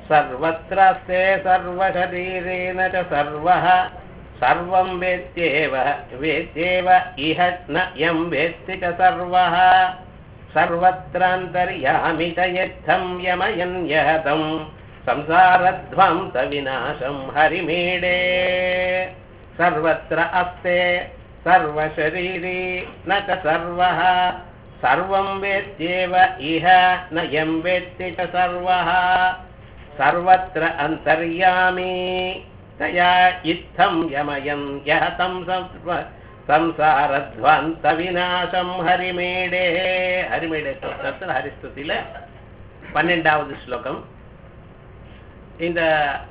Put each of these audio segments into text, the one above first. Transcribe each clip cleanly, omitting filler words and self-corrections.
सर्वत्रस्ते सर्वशरीरेण च सर्वः सर्वं वेत्येव वेत्येव इह न यं वेत्ति च सर्वः सर्वत्रान्तर्यामि च यत्थं यमयन् यहतं संसारध्वंसविनाशं हरिमीडे सर्वत्र अस्ते सर्वशरीरी न च सर्वः सर्वं वेत्येव इह न यं वेत्ति च सर्वः सर्वत्र अन्तर्यामी तया इत्थं यमयं यहतं संसारध्वंसविनाशं हरिमीडे हरिमीडे तत्र हरिस्तुतिल 12வது ஸ்லோகம். இந்த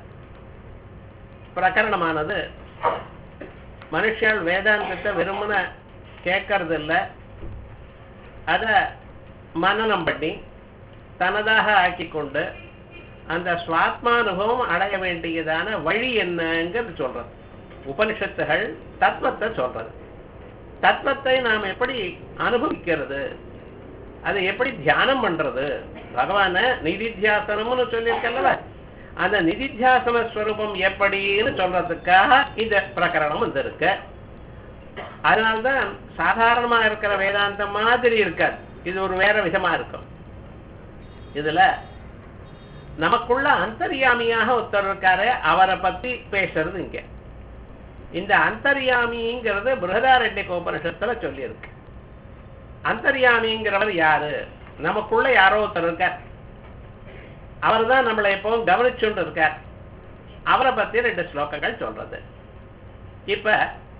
பிரகரணமானது மனுஷன் வேதாந்தத்தை வெறுமன கேட்கறது இல்லை, அதை மனனம் பண்ணி தனதாக ஆக்கிக்கொண்டு அந்த சுவாத்மானுபவம் அடைய வேண்டியதான வழி என்னங்கிறது சொல்றது. உபனிஷத்துகள் தத்துவத்தை சொல்றது. தத்துவத்தை நாம் எப்படி அனுபவிக்கிறது, அதை எப்படி தியானம் பண்றது, பகவான நிதித்தியாசனம்னு சொல்லியிருக்கல்ல, அந்த நிதித்தியாசன ஸ்வரூபம் எப்படின்னு சொல்றதுக்காக இந்த பிரகரணம் வந்திருக்கு. அதனால்தான் சாதாரணமா இருக்கிற வேதாந்தம் மாதிரி இருக்காது, இது ஒரு வேற விதமா இருக்கும். இதுல நமக்குள்ள அந்தர்யாமியாக ஒருத்தர் இருக்காரு, அவரை பத்தி பேசுறது இங்க. இந்த அந்தர்யாமிங்கிறது பிருஹதாரண்யக உபனிஷத்துல சொல்லி இருக்கு. அந்தர்யாமிங்கிறவர் யாரு? நமக்குள்ள யாரோ ஒருத்தர் இருக்கார், அவர் தான் நம்மளை எப்பவும் கவனிச்சுட்டு இருக்கார். அவரை பத்தி 2 ஸ்லோகங்கள் சொல்றது. இப்ப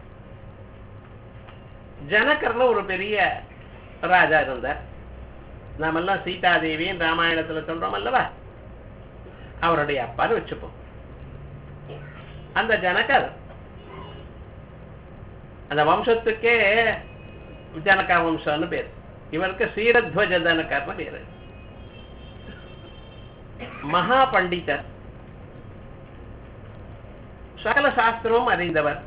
ஜனகர்னு ஒரு பெரிய ராஜா இருந்தார். நாமெல்லாம் சீதாதேவியின் ராமாயணத்துல சொல்றோம் அல்லவா, அவருடைய அப்பான்னு வச்சுப்போம். அந்த ஜனகர் அந்த வம்சத்துக்கே ஜனக வம்சம்னு பேர். இவருக்கு சீரத்வஜ ஜனகர்னு பேரு. மகா பண்டிதர், சகல சாஸ்திரமும் அறிந்தவர்.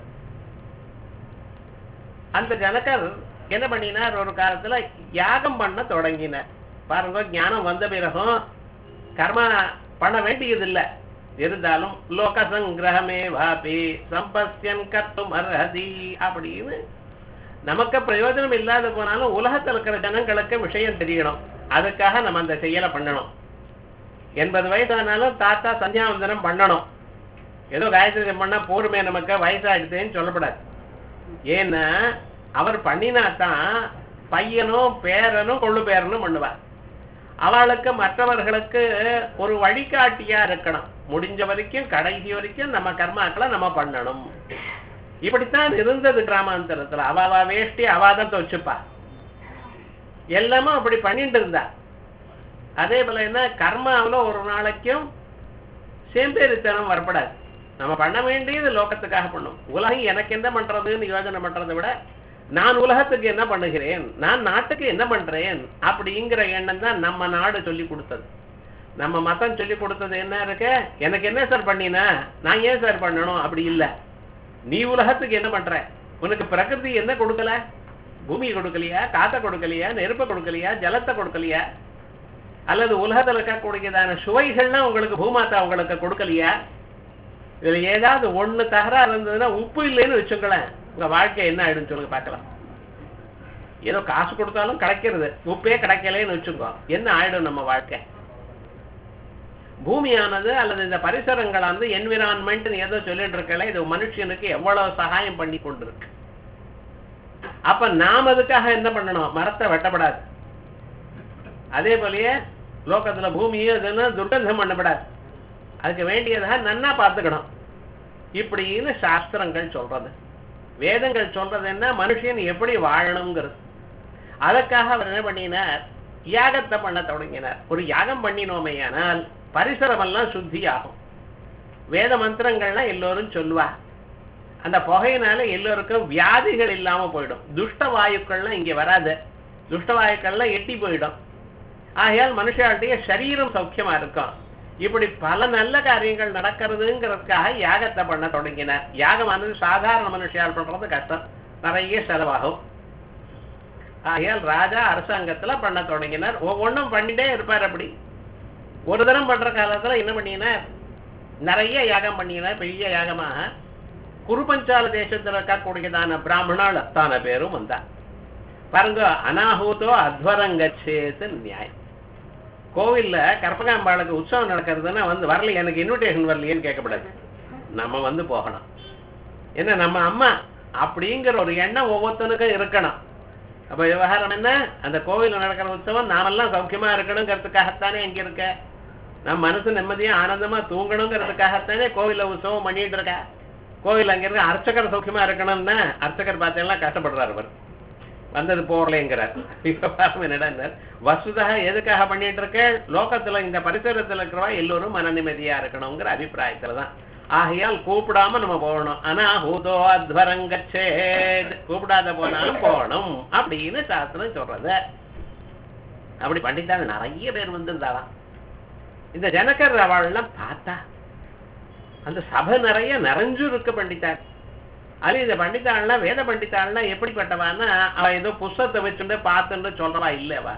அந்த ஜனகர் என்ன பண்ணினார், ஒரு காலத்துல யாகம் பண்ண தொடங்கினார். பாருங்க, ஞானம் வந்த பிறகும் கர்மா பண்ண வேண்டியதில்லை, இருந்தாலும் லோக சங்கிரகமே வாபி சம்பஸ்யன் கர்த்தும் அர்ஹதி அப்படின்னு நமக்கு பிரயோஜனம் இல்லாத போனாலும் உலகத்தில் இருக்கிற ஜனங்களுக்கு விஷயம் தெரியணும், அதுக்காக நம்ம அந்த செயலை பண்ணணும். 80 வயசானாலும் தாத்தா சந்தியாவந்தனம் பண்ணணும். ஏதோ காயத்ரி பண்ணா போருமே நமக்கு வயசாயிடுதுன்னு சொல்லப்படாது. ஏன்னா அவர் பண்ணினாத்தான் பையனும் பேரனும் கொள்ளு பேரனும் பண்ணுவார். அவளுக்கு மற்றவர்களுக்கு ஒரு வழிகாட்டியா இருக்கணும். முடிஞ்ச வரைக்கும் கடைசி வரைக்கும் நம்ம கர்மாக்களை நம்ம பண்ணணும். இப்படித்தான் இருந்தது கிராமாந்தரத்துல. அவ வேஷ்டி அவாதான் துவச்சுப்பா, எல்லாமே அப்படி பண்ணிட்டு இருந்தா. அதே போல என்ன, கர்மாவில் ஒரு நாளைக்கும் சேம்பேரித்தனம் வரப்படாது. நம்ம பண்ண வேண்டியது லோகத்துக்காக பண்ணும். உலகம் எனக்கு என்ன பண்றதுன்னு யோசனை பண்றதை விட நான் உலகத்துக்கு என்ன பண்ணுகிறேன், நான் நாட்டுக்கு என்ன பண்றேன் அப்படிங்கிற எண்ணம் தான் நம்ம நாடு சொல்லி கொடுத்தது. நம்ம மதம் சொல்லி கொடுத்தது என்ன இருக்கு, எனக்கு என்ன சார் பண்ணினா நான் ஏன் சார் பண்ணணும் அப்படி இல்லை. நீ உலகத்துக்கு என்ன பண்ற, உனக்கு பிரகிருதி என்ன கொடுக்கல, பூமி கொடுக்கலையா, காத்த கொடுக்கலையா, நெருப்பை கொடுக்கலையா, ஜலத்தை கொடுக்கலையா, அல்லது உலகத்தில் இருக்கக்கூடியதான சுவைகள்லாம் உங்களுக்கு பூமாத்தா உங்களுக்கு கொடுக்கலையா? இதுல ஏதாவது ஒண்ணு தகராறு இருந்ததுன்னா, உப்பு இல்லைன்னு வச்சுங்களேன், உங்க வாழ்க்கை என்ன ஆயிடுன்னு சொல்லுங்க பார்க்கலாம். ஏதோ காசு கொடுத்தாலும் கிடைக்கிறது, உப்பே கிடைக்கலன்னு வச்சுக்கோ, என்ன ஆயிடும் நம்ம வாழ்க்கை? பூமியானது அல்லது இந்த பரிசரங்களானது என்விரான்மெண்ட் ஏதோ சொல்லிட்டு இருக்கல, இது மனுஷனுக்கு எவ்வளவு சகாயம் பண்ணி கொண்டிருக்கு. அப்ப நாம் அதுக்காக என்ன பண்ணணும், மரத்தை வெட்டப்படாது. அதே போலயே லோகத்துல பூமியும் இதெல்லாம் துர்கந்தம் பண்ணப்படாது, அதுக்கு வேண்டியதாக நன்னா பார்த்துக்கணும். இப்படின்னு சாஸ்திரங்கள் சொல்றது, வேதங்கள் சொல்றது என்ன, மனுஷன் எப்படி வாழணுங்கிறது. அதற்காக அவர் என்ன பண்ணினார், யாகத்தை பண்ண தொடங்கினார். ஒரு யாகம் பண்ணினோமையானால் பரிசரம் எல்லாம் சுத்தி ஆகும். வேத மந்திரங்கள்லாம் எல்லோரும் சொல்லுவா, அந்த புகையினால எல்லோருக்கும் வியாதிகள் இல்லாம போயிடும். துஷ்ட வாயுக்கள்லாம் இங்க வராது, துஷ்ட வாயுக்கள்லாம் எட்டி போயிடும். ஆகையால் மனுஷாளுடைய சரீரம் சௌக்கியமா இருக்கும். இப்படி பல நல்ல காரியங்கள் நடக்கிறதுங்கிறதுக்காக யாகத்தை பண்ண தொடங்கினார். யாகமானது சாதாரண மனுஷியால் பண்றது கஷ்டம், நிறைய செலவாகும். ஆகையால் ராஜா அரசாங்கத்துல பண்ண தொடங்கினார். ஒவ்வொன்றும் பண்ணிட்டே இருப்பார். அப்படி ஒரு தரம் பண்ற காலத்துல என்ன பண்ணினா நிறைய யாகம் பண்ணினா பெரிய யாகமாக குருபஞ்சால தேசத்துல இருக்கக்கூடியதான பிராமணால் அத்தான பேரும் வந்தா பாருங்க. அனாஹூதோ அத்வரங்கச்சேது நியாயம். கோவில்ல கற்பகாம்பாளுக்கு உற்சவம் நடக்கிறதுன்னா வரல, எனக்கு இன்விடேஷன் வரலையேன்னு கேட்கக்கூடாது. நம்ம போகணும். என்ன நம்ம அம்மா அப்படிங்கிற ஒரு எண்ணம் ஒவ்வொருத்தனுக்கும் இருக்கணும். அப்ப விவகாரம் என்ன, அந்த கோவில்ல நடக்கிற உற்சவம் நாமெல்லாம் சௌக்கியமா இருக்கணுங்கிறதுக்காகத்தானே எங்க இருக்க, நம்ம மனசு நிம்மதியா ஆனந்தமா தூங்கணுங்கிறதுக்காகத்தானே கோவில்ல உற்சவம் பண்ணிட்டு இருக்க. கோவில் அங்க இருக்க அர்ச்சகர் சௌக்கியமா இருக்கணும்னா அர்ச்சகர் பார்த்தீங்கன்னா கஷ்டப்படுறாரு, அவர் வந்தது போகலைங்கிறார். என்னடா வசுதா எதுக்காக பண்ணிட்டு இருக்க, லோகத்துல இந்த பரிசரத்துல இருக்கிறவா எல்லோரும் மன நிம்மதியா இருக்கணுங்கிற அபிப்பிராயத்துலதான். ஆகையால் கூப்பிடாம நம்ம போகணும். அனாஹூதோ அத்வரங்கச்சேத், கூப்பிடாத போனாலும் போகணும் அப்படின்னு சாஸ்திரம் சொல்றது. அப்படி பண்ணிட்டாங்க. நிறைய பேர் வந்திருந்தாலாம். இந்த ஜனகர் அவள்லாம் பார்த்தா அந்த சபை நிறைய நிறைஞ்சு இருக்க பண்டித்தாள். அது இந்த பண்டித்தாள்னா வேத பண்டித்தாள்னா எப்படிப்பட்டவான்னா அவ ஏதோ புஸ்தகத்தை வச்சுட்டு பார்த்துட்டு சொல்றவா இல்லவா,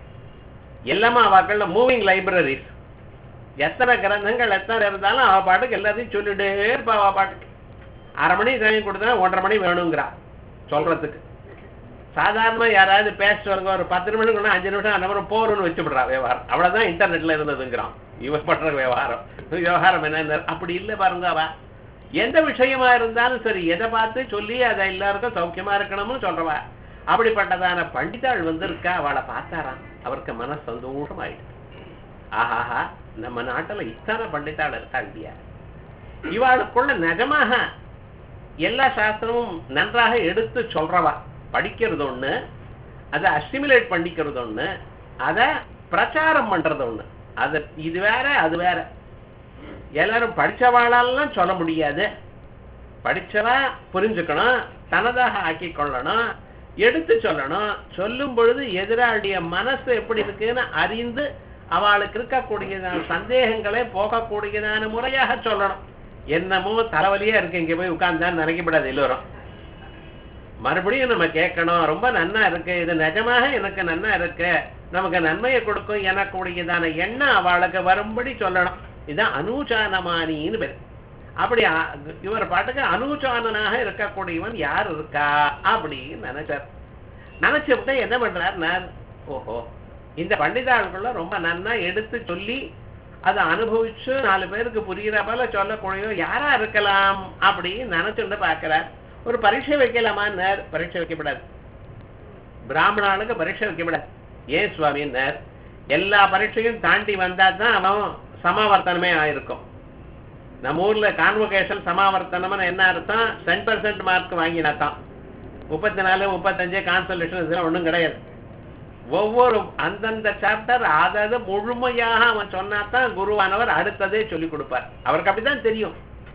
எல்லாமே அவக்கள்ல மூவிங் லைப்ரரிஸ். எத்தனை கிரந்தங்கள் எத்தனை இருந்தாலும் அவ பாட்டுக்கு எல்லாத்தையும் சொல்லிட்டே இருப்பா. அவ பாட்டுக்கு 1/2 மணி டைம் கொடுத்தா 1.5 மணி வேணுங்கிறா சொல்றதுக்கு. சாதாரணமா யாராவது பேசிட்டு வருங்க, ஒரு 10 நிமிஷம் 5 நிமிஷம் அப்புறம் போறோம்னு வச்சுடுறா விவகாரம். அவ்வளவுதான் இன்டர்நெட்ல இருந்ததுங்கிறான் இவ பண்ற விவகாரம். விவகாரம் என்ன அப்படி இல்லை பாருங்க. அவ எந்த விஷயமா இருந்தாலும் சரி எதை பார்த்து சொல்லி அதை எல்லாருக்கும் சௌக்கியமா இருக்கணும்னு சொல்றவா. அப்படிப்பட்டதான பண்டிதாள் வந்திருக்கா. அவளை பார்த்தாராம், அவருக்கு மன சந்தோஷம் ஆயிடுச்சு. ஆஹாஹா, நம்ம நாட்டுல இத்தனை பண்டிதாள் இருக்கா இல்லையா. இவாளுக்குள்ள நிஜமாக எல்லா சாஸ்திரமும் நன்றாக எடுத்து சொல்றவா. படிக்கிறது ஒண்ணு, அதை அசிமிலேட் பண்ணிக்கிறது ஒண்ணு, அதை பிரச்சாரம் பண்றது ஒண்ணு. அது இது வேற அது வேற. எல்லாரும் படிச்சவாளெல்லாம் சொல்ல முடியாது. படிச்சவா புரிஞ்சுக்கணும், தனதாக ஆக்கி கொள்ளணும், எடுத்து சொல்லணும். சொல்லும் பொழுது எதிராளிய மனசு எப்படி இருக்குன்னு அறிந்து அவளுக்கு இருக்கக்கூடியதான சந்தேகங்களை போகக்கூடியதான முறையாக சொல்லணும். என்னமோ தலைவலியா இருக்கு இங்க போய் உட்கார்ந்தான்னு நினைக்கப்படாது எல்லோரும். மறுபடியும் நம்ம கேட்கணும், ரொம்ப நன்னா இருக்கு, இது நிஜமாக எனக்கு நன்னா இருக்கு, நமக்கு நன்மையை கொடுக்கும் எனக்கூடியதான எண்ணம் அவளுக்கு வரும்படி சொல்லணும். இதுதான் அனுச்சானமானின்னு பேர். அப்படி இவர் பாட்டுக்கு அனுச்சானனாக இருக்கக்கூடியவன் யார் இருக்கா அப்படின்னு நினைச்சார். நினைச்சுட்டு என்ன பண்றார், ஓஹோ இந்த பண்டிதாளுக்குள்ள ரொம்ப நன்னா எடுத்து சொல்லி அதை அனுபவிச்சு 4 பேருக்கு புரிகிற போல சொல்லக்கூடிய யாரா இருக்கலாம் அப்படின்னு நினைச்சுட்டு பாக்குறார். ஒரு பரீட்சை வைக்கலாமான்னார். பரீட்சை வைக்கப்படாது, பிராமணனுக்கு பரீட்சை வைக்கப்படாது. ஏன் சுவாமின்னார், எல்லா பரீட்சையும் தாண்டி வந்தா தான் அவன் சமாவர்த்தனமே ஆயிருக்கும். நம்ம ஊர்ல கான்வொகேஷன் சமாவர்த்தனம்னு என்ன அர்த்தம், 10% மார்க் வாங்கினாத்தான். 34 35 கான்சலேஷன் இதெல்லாம் ஒன்றும் கிடையாது. ஒவ்வொரு அந்தந்த சாப்டர் அதாவது முழுமையாக அவன் சொன்னாதான் குருவானவர் அடுத்ததே சொல்லி கொடுப்பார். அவருக்கு அப்படித்தான் தெரியும்.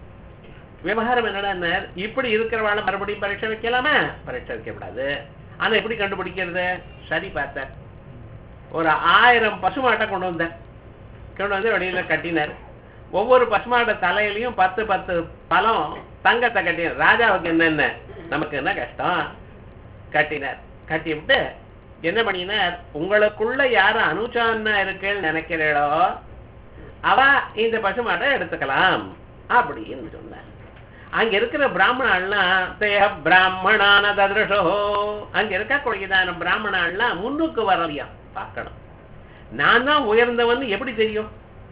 விவகாரம் என்னடா, இப்படி இருக்கிறவாழ மறுபடியும் பரீட்சை வைக்கலாமா, பரீட்சை வைக்கப்படாது. ஆனா எப்படி கண்டுபிடிக்கிறது, சரி பார்த்தார். ஒரு 1000 பசுமாட்டை கொண்டு வந்து வெளியில கட்டினார். ஒவ்வொரு பசுமாட்ட தலையிலையும் 10 பழம் தங்கத்தை கட்டினார். ராஜாவுக்கு என்னென்ன நமக்கு என்ன கஷ்டம், கட்டினார். கட்டி விட்டு என்ன பண்ணினார், உங்களுக்குள்ள யாரு அனுச்சான்னா இருக்குன்னு நினைக்கிறீளோ அவ இந்த பசுமாட்டை எடுத்துக்கலாம் அப்படின்னு சொன்னார். அங்க இருக்கிற பிராமணாள்லாம் தேக பிராமணான ததிருஷோ, அங்க இருக்கக்கூடியதான பிராமணாள்லாம் முன்னுக்கு வரலையா பார்க்கணும். நான் தான் உயர்ந்தவன் எப்படி தெரியும்,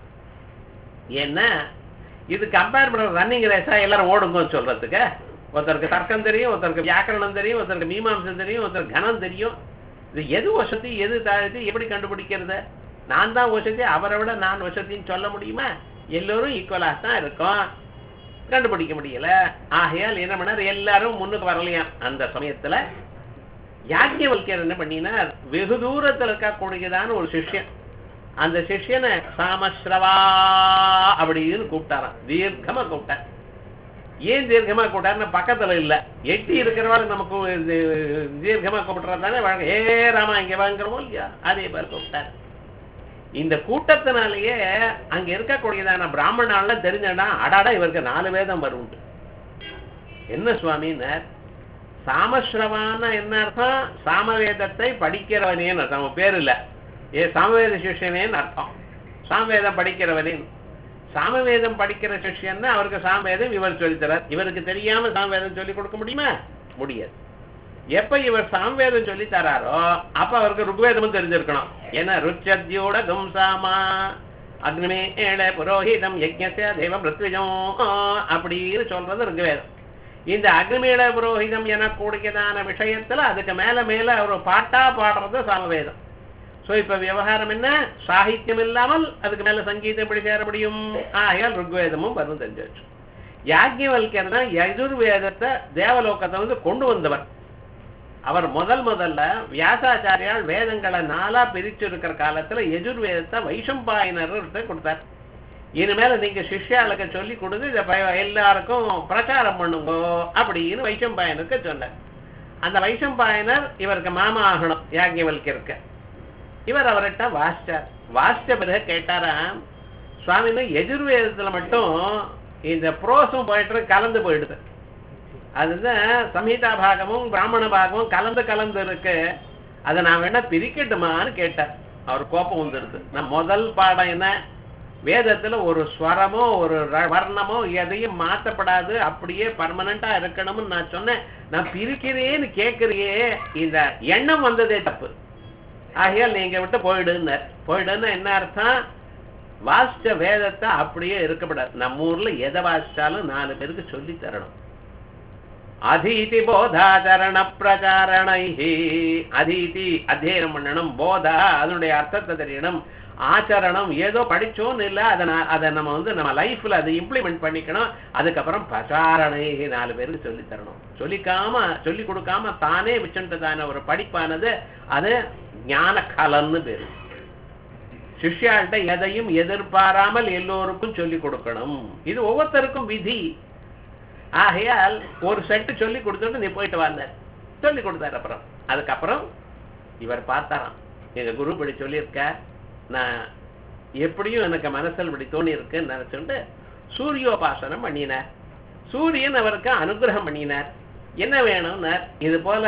ஏன்னா இது கம்பேர் பண்ற ரன்னிங் ரேஸா எல்லாரும் ஓடுங்கன்னு சொல்றதுக்கு. ஒருத்தருக்கு தர்க்கம் தெரியும், ஒருத்தருக்கு வியாக்கரணம் தெரியும், ஒருத்தருக்கு மீமாம்சம் தெரியும், ஒருத்தருக்கு கணம் தெரியும். இது எது வசதி எது தாழ்த்தி எப்படி கண்டுபிடிக்கிறது? நான் தான் வசதி, அவரை விட நான் வசதின்னு சொல்ல முடியுமா? எல்லோரும் ஈக்குவலாக தான் இருக்கும், கண்டுபிடிக்க முடியல. ஆகையால் என்ன பண்ணார், எல்லாரும் முன்னுக்கு வரலையாம். அந்த சமயத்துல யாஜ்ஞவல்கியர் என்ன பண்ணினார், வெகு தூரத்தில் இருக்கக்கூடியதான ஒரு சிஷ்யன், அந்த சிஷ்யனை சாமஸ்ரவா அப்படின்னு கூப்பிட்டாராம். தீர்க்கமா கூப்பிட்டார். ஏன் தீர்க்கமா கூப்பிட்டாருன்னா பக்கத்துல இல்ல, எட்டி இருக்கிறவாள் நமக்கு தீர்க்கமா கூப்பிட்டுறதானே வழங்க. ஏ ராமா இங்க வாங்குறோமோ இல்லையா, அதே மாதிரி கூப்பிட்டார். இந்த கூட்டத்தினாலேயே அங்க இருக்கக்கூடியதான பிராமணால தெரிஞ்சா அடாடா இவருக்கு 4 வேதம் வரும். என்ன சுவாமின்னு, சாமஸ்ரவான என்ன அர்த்தம், சாமவேதத்தை படிக்கிறவனேன்னு அர்த்தம். அவன் பேர் இல்ல, ஏ சாமவேத சிஷ்யனேன்னு அர்த்தம். சாமவேதம் படிக்கிறவரின் சாமவேதம் படிக்கிற சிஷ்யன்னா அவருக்கு சாமவேதம் இவர் சொல்லித்தரார். இவருக்கு தெரியாம சாமவேதம் சொல்லி கொடுக்க முடியுமா? முடியாது. எப்ப இவர் சாமவேதம் சொல்லி தராரோ அப்ப அவருக்கு ருக்வேதமும் தெரிஞ்சிருக்கணும். ஏன்னா ருச்சத்யோட கம்சாமா அக்னிமேள புரோஹிதம் யஜ்ஞஸ்ய தேவம் ருத்விஜம் அப்படின்னு சொல்றது ருக்வேதம். இந்த அக்னிமேள புரோஹிதம் எனக்கூடியதான விஷயத்துல அதுக்கு மேல மேல அவர் பாட்டா பாடுறது சாமவேதம். சோ இப்ப விவகாரம் என்ன? சாகித்யம் இல்லாமல் அதுக்கு மேல சங்கீதம் எப்படி சேர முடியும்? ஆகையால் ருக்வேதமும் வரும் தெரிஞ்சு வச்சு. யாஜ்ஞவல்யர் தான் யஜுர்வேதத்தை தேவலோகத்தை கொண்டு வந்தவர். அவர் முதல்ல வியாசாச்சாரியால் வேதங்களை 4ஆ பிரிச்சு இருக்கிற காலத்துல யஜுர்வேதத்தை வைஷம்பாயனர்கிட்ட கொடுத்தார். இனிமேல நீங்க சிஷ்யாளுக்கு சொல்லி கொடுத்து இதை எல்லாருக்கும் பிரச்சாரம் பண்ணுங்க அப்படின்னு வைஷம்பாயனருக்கு சொன்னார். அந்த வைஷம்பாயனர் இவருக்கு மாமா ஆகணும் யாஜ்ஞவல்யருக்கு. இவர் அவர்கிட்ட வாசிச்ச பிறகு கேட்டாராம், சுவாமின்னு யஜுர்வேதத்துல மட்டும் இந்த புரோசம் போயிட்டு கலந்து போயிடுது. அதுதான் சம்ஹிதா பாகமும் பிராமண பாகமும் கலந்து இருக்கு. அதை நான் வேணா பிரிக்கட்டுமான்னு கேட்டார். அவர் கோபம் வந்துடுது. நான் முதல் பாடம் என்ன, வேதத்துல ஒரு ஸ்வரமோ ஒரு வர்ணமோ எதையும் மாற்றப்படாது, அப்படியே பர்மனண்டா இருக்கணும்னு நான் சொன்னேன். நான் பிரிக்கிறேன்னு கேட்கறியே, இந்த எண்ணம் வந்ததே தப்பு. ஆகையால் நீங்க விட்டு போயிடுன்னு என்ன அர்த்தம்? வாசிச்ச வேதத்தை அப்படியே இருக்கப்படாது. நம்ம ஊர்ல எதை வாசிச்சாலும் 4 பேருக்கு சொல்லி தரணும். அதீதி போதாச்சரண பிரச்சாரணை. அதீதி அத்தியனம் பண்ணணும், போதா அதனுடைய அர்த்தத்தை தெரியணும், ஆச்சரணம் ஏதோ படிச்சோன்னு இல்லை, அதை நம்ம நம்ம லைஃப்ல அதை இம்ப்ளிமெண்ட் பண்ணிக்கணும். அதுக்கப்புறம் பிரச்சாரணை 4 பேருக்கு சொல்லி தரணும். சொல்லி கொடுக்காம தானே வச்சுட்டதான ஒரு படிப்பானது அது ஞான கலன்னு பேரு. சிஷ்யாள்கிட்ட எதையும் எதிர்பாராமல் எல்லோருக்கும் சொல்லி கொடுக்கணும். இது ஒவ்வொருத்தருக்கும் விதி. ஆகையால் ஒரு செட்டு சொல்லி கொடுத்துட்டு நீ போயிட்டு வந்தார், சொல்லி கொடுத்தாரு. அதுக்கப்புறம் இவர் பார்த்தாராம், எங்க குரு இப்படி சொல்லியிருக்க, நான் எப்படியும் எனக்கு மனசில் இப்படி தோணி இருக்குன்னு நினைச்சுட்டு சூரியோபாசனம் பண்ணினார். சூரியன் அவருக்கு அனுகிரகம் பண்ணினார். என்ன வேணும்னார், இது போல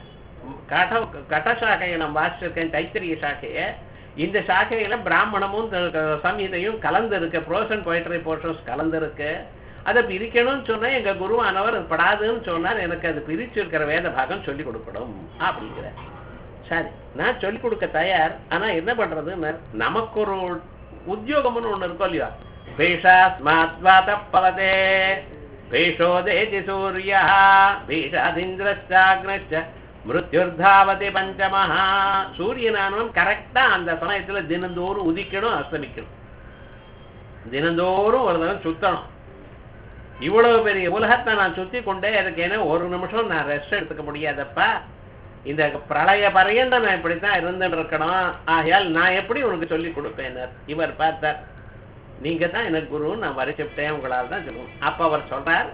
கட்டசாக்கையை நான் வாசிச்சிருக்கேன், தைத்திரிய சாக்கைய. இந்த சாக்கையில பிராமணமும் சம்ஹிதையும் கலந்து இருக்கு, ப்ரோசன் போயிட்ரி போர்ஷன்ஸ் கலந்து இருக்கு. அதை பிரிக்கணும்னு சொன்னா எங்க குருவானவர் படாதுன்னு சொன்னார். எனக்கு அது பிரிச்சு இருக்கிற வேத பாகம் சொல்லி கொடுக்கணும் அப்படிங்கிற. சரி, நான் சொல்லி கொடுக்க தயார். ஆனா என்ன பண்றதுன்னு, நமக்கு ஒரு உத்தியோகம்னு ஒண்ணு இருக்கும் இல்லையா? பேஷாஸ்மாத்வாதப்பவதே பேஷோதேதி சூர்யா பீஷாதிந்திரஸ்தாக்னச்ச மிருத்யுர்தாவதி பஞ்சமஹா. சூரியனானவன் கரெக்டா அந்த சமயத்துல தினந்தோறும் உதிக்கணும், அஸ்தமிக்கணும். தினந்தோறும் ஒரு தடவை சுத்தணும். இவ்வளவு பெரிய உலகத்தை நான் சுத்தி கொண்டே இருக்கேன்னு ஒரு நிமிஷம் நான் ரெஸ்ட் எடுத்துக்க முடியாதப்பா. இந்த பிரளய பரையண்ட நான் இப்படித்தான் இருந்துட்டு இருக்கணும். ஆகையால் நான் எப்படி உனக்கு சொல்லி கொடுப்பேன்? இவர் பார்த்தார், நீங்க தான் எனக்கு குரு, நான் வரிச்சுட்டேன், உங்களால் தான் சொல்லணும். அப்ப அவர் சொல்றார்,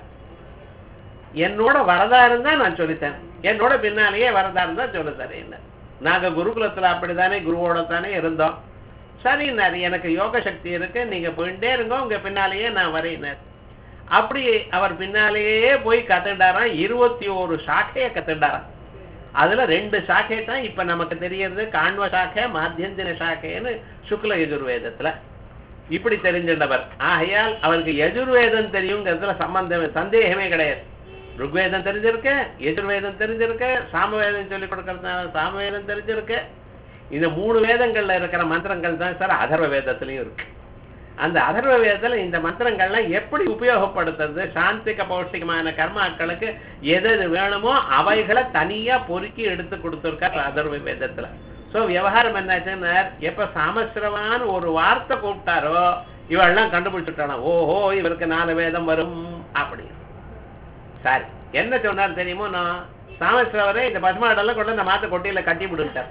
என்னோட வரதா இருந்தா நான் சொல்லித்தேன், என்னோட பின்னாலேயே வரதா இருந்தா சொல்லுத்தாரு. என்ன நாங்க குருகுலத்துல அப்படித்தானே குருவோட தானே இருந்தோம். சரி, எனக்கு யோக சக்தி இருக்கு, நீங்க போயிட்டே இருங்க, உங்க பின்னாலேயே நான் வரையினார். அப்படி அவர் பின்னாலேயே போய் கத்துட்டாராம். 21 சாக்கையை கத்துட்டாராம். அதுல 2 சாக்கை தான் இப்ப நமக்கு தெரியறது, காண்வ சாக்கை மாத்தியந்தின சாக்கைன்னு சுக்ல யஜுர்வேதத்துல. இப்படி தெரிஞ்சின்றவர். ஆகையால் அவருக்கு யஜுர்வேதம் தெரியுங்கிறதுல சந்தேகமே கிடையாது. ருக்வேதம் தெரிஞ்சிருக்க, யஜுர்வேதம் தெரிஞ்சிருக்க, சாமவேதம் சொல்லிக் கொடுக்கறதுனால சாமவேதம் தெரிஞ்சிருக்க. இந்த 3 வேதங்கள்ல இருக்கிற மந்திரங்கள் தான் சார் அதர்வ வேதத்திலையும் இருக்கு. அந்த அதர்வ வேதத்துல இந்த மந்திரங்கள்லாம் எப்படி உபயோகப்படுத்துறது, சாந்திக பௌஷ்டிகமான கர்மாக்களுக்கு எது வேணுமோ அவைகளை தனியா பொறுக்கி எடுத்து கொடுத்துருக்கார் அதர்வ வேதத்துல. சோ விவகாரம் என்னாச்சுன்னா, எப்ப சாமஸ்ரவான் ஒரு வார்த்தை கூப்பிட்டாரோ இவெல்லாம் கண்டுபிடிச்சுட்டானா, ஓஹோ இவருக்கு 4 வேதம் வரும் அப்படி. சரி, என்ன சொன்னார் தெரியுமோ? நான் சாமஸ்ரவரே இந்த பசுமாடெல்லாம் கொண்டு அந்த மாத்த கொட்டியில கட்டி விடுட்டார்.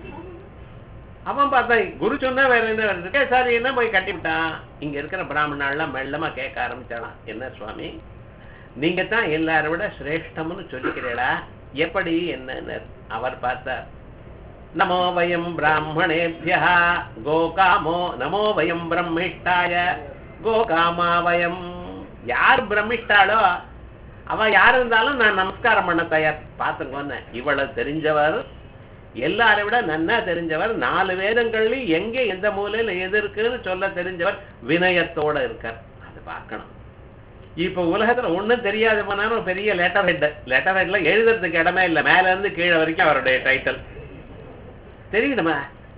அவன் பார்த்தா குரு சொன்னா வேற என்ன இருக்கு, சாரி என்ன போய் கட்டி விட்டான். இங்க இருக்கிற பிராமணாலாம் மெல்லமா கேட்க ஆரம்பிச்சாலாம், என்ன சுவாமி நீங்க தான் எல்லாரை விட சிரேஷ்டம்னு சொல்லிக்கிறீடா, எப்படி என்ன? அவர் பார்த்தார், நமோ வயம் பிராமணேபியா கோகாமோ நமோ வயம் பிரம்மிஷ்டாய கோகாமா வயம். யார் பிரம்மிஷ்டாளோ அவ யார் இருந்தாலும் நான் நமஸ்காரம் பண்ண தயார். பார்த்துக்கோன்னு இவ்வளவு தெரிஞ்சவர் எல்லாரை விட நன்னா தெரிஞ்சவர், 4 வேதங்கள்லயும் எங்க எந்த மூலையில எது இருக்குன்னு சொல்ல தெரிஞ்சவர் வினயத்தோட இருக்கார். அது பார்க்கணும். இப்ப உலகத்துல ஒண்ணும் தெரியாது போனாலும் பெரிய லெட்டர் ஹெட்ல எழுதுறதுக்கு இடமே இல்லை. மேல இருந்து கீழே வரைக்கும் அவருடைய டைட்டில் தெரியணுமா,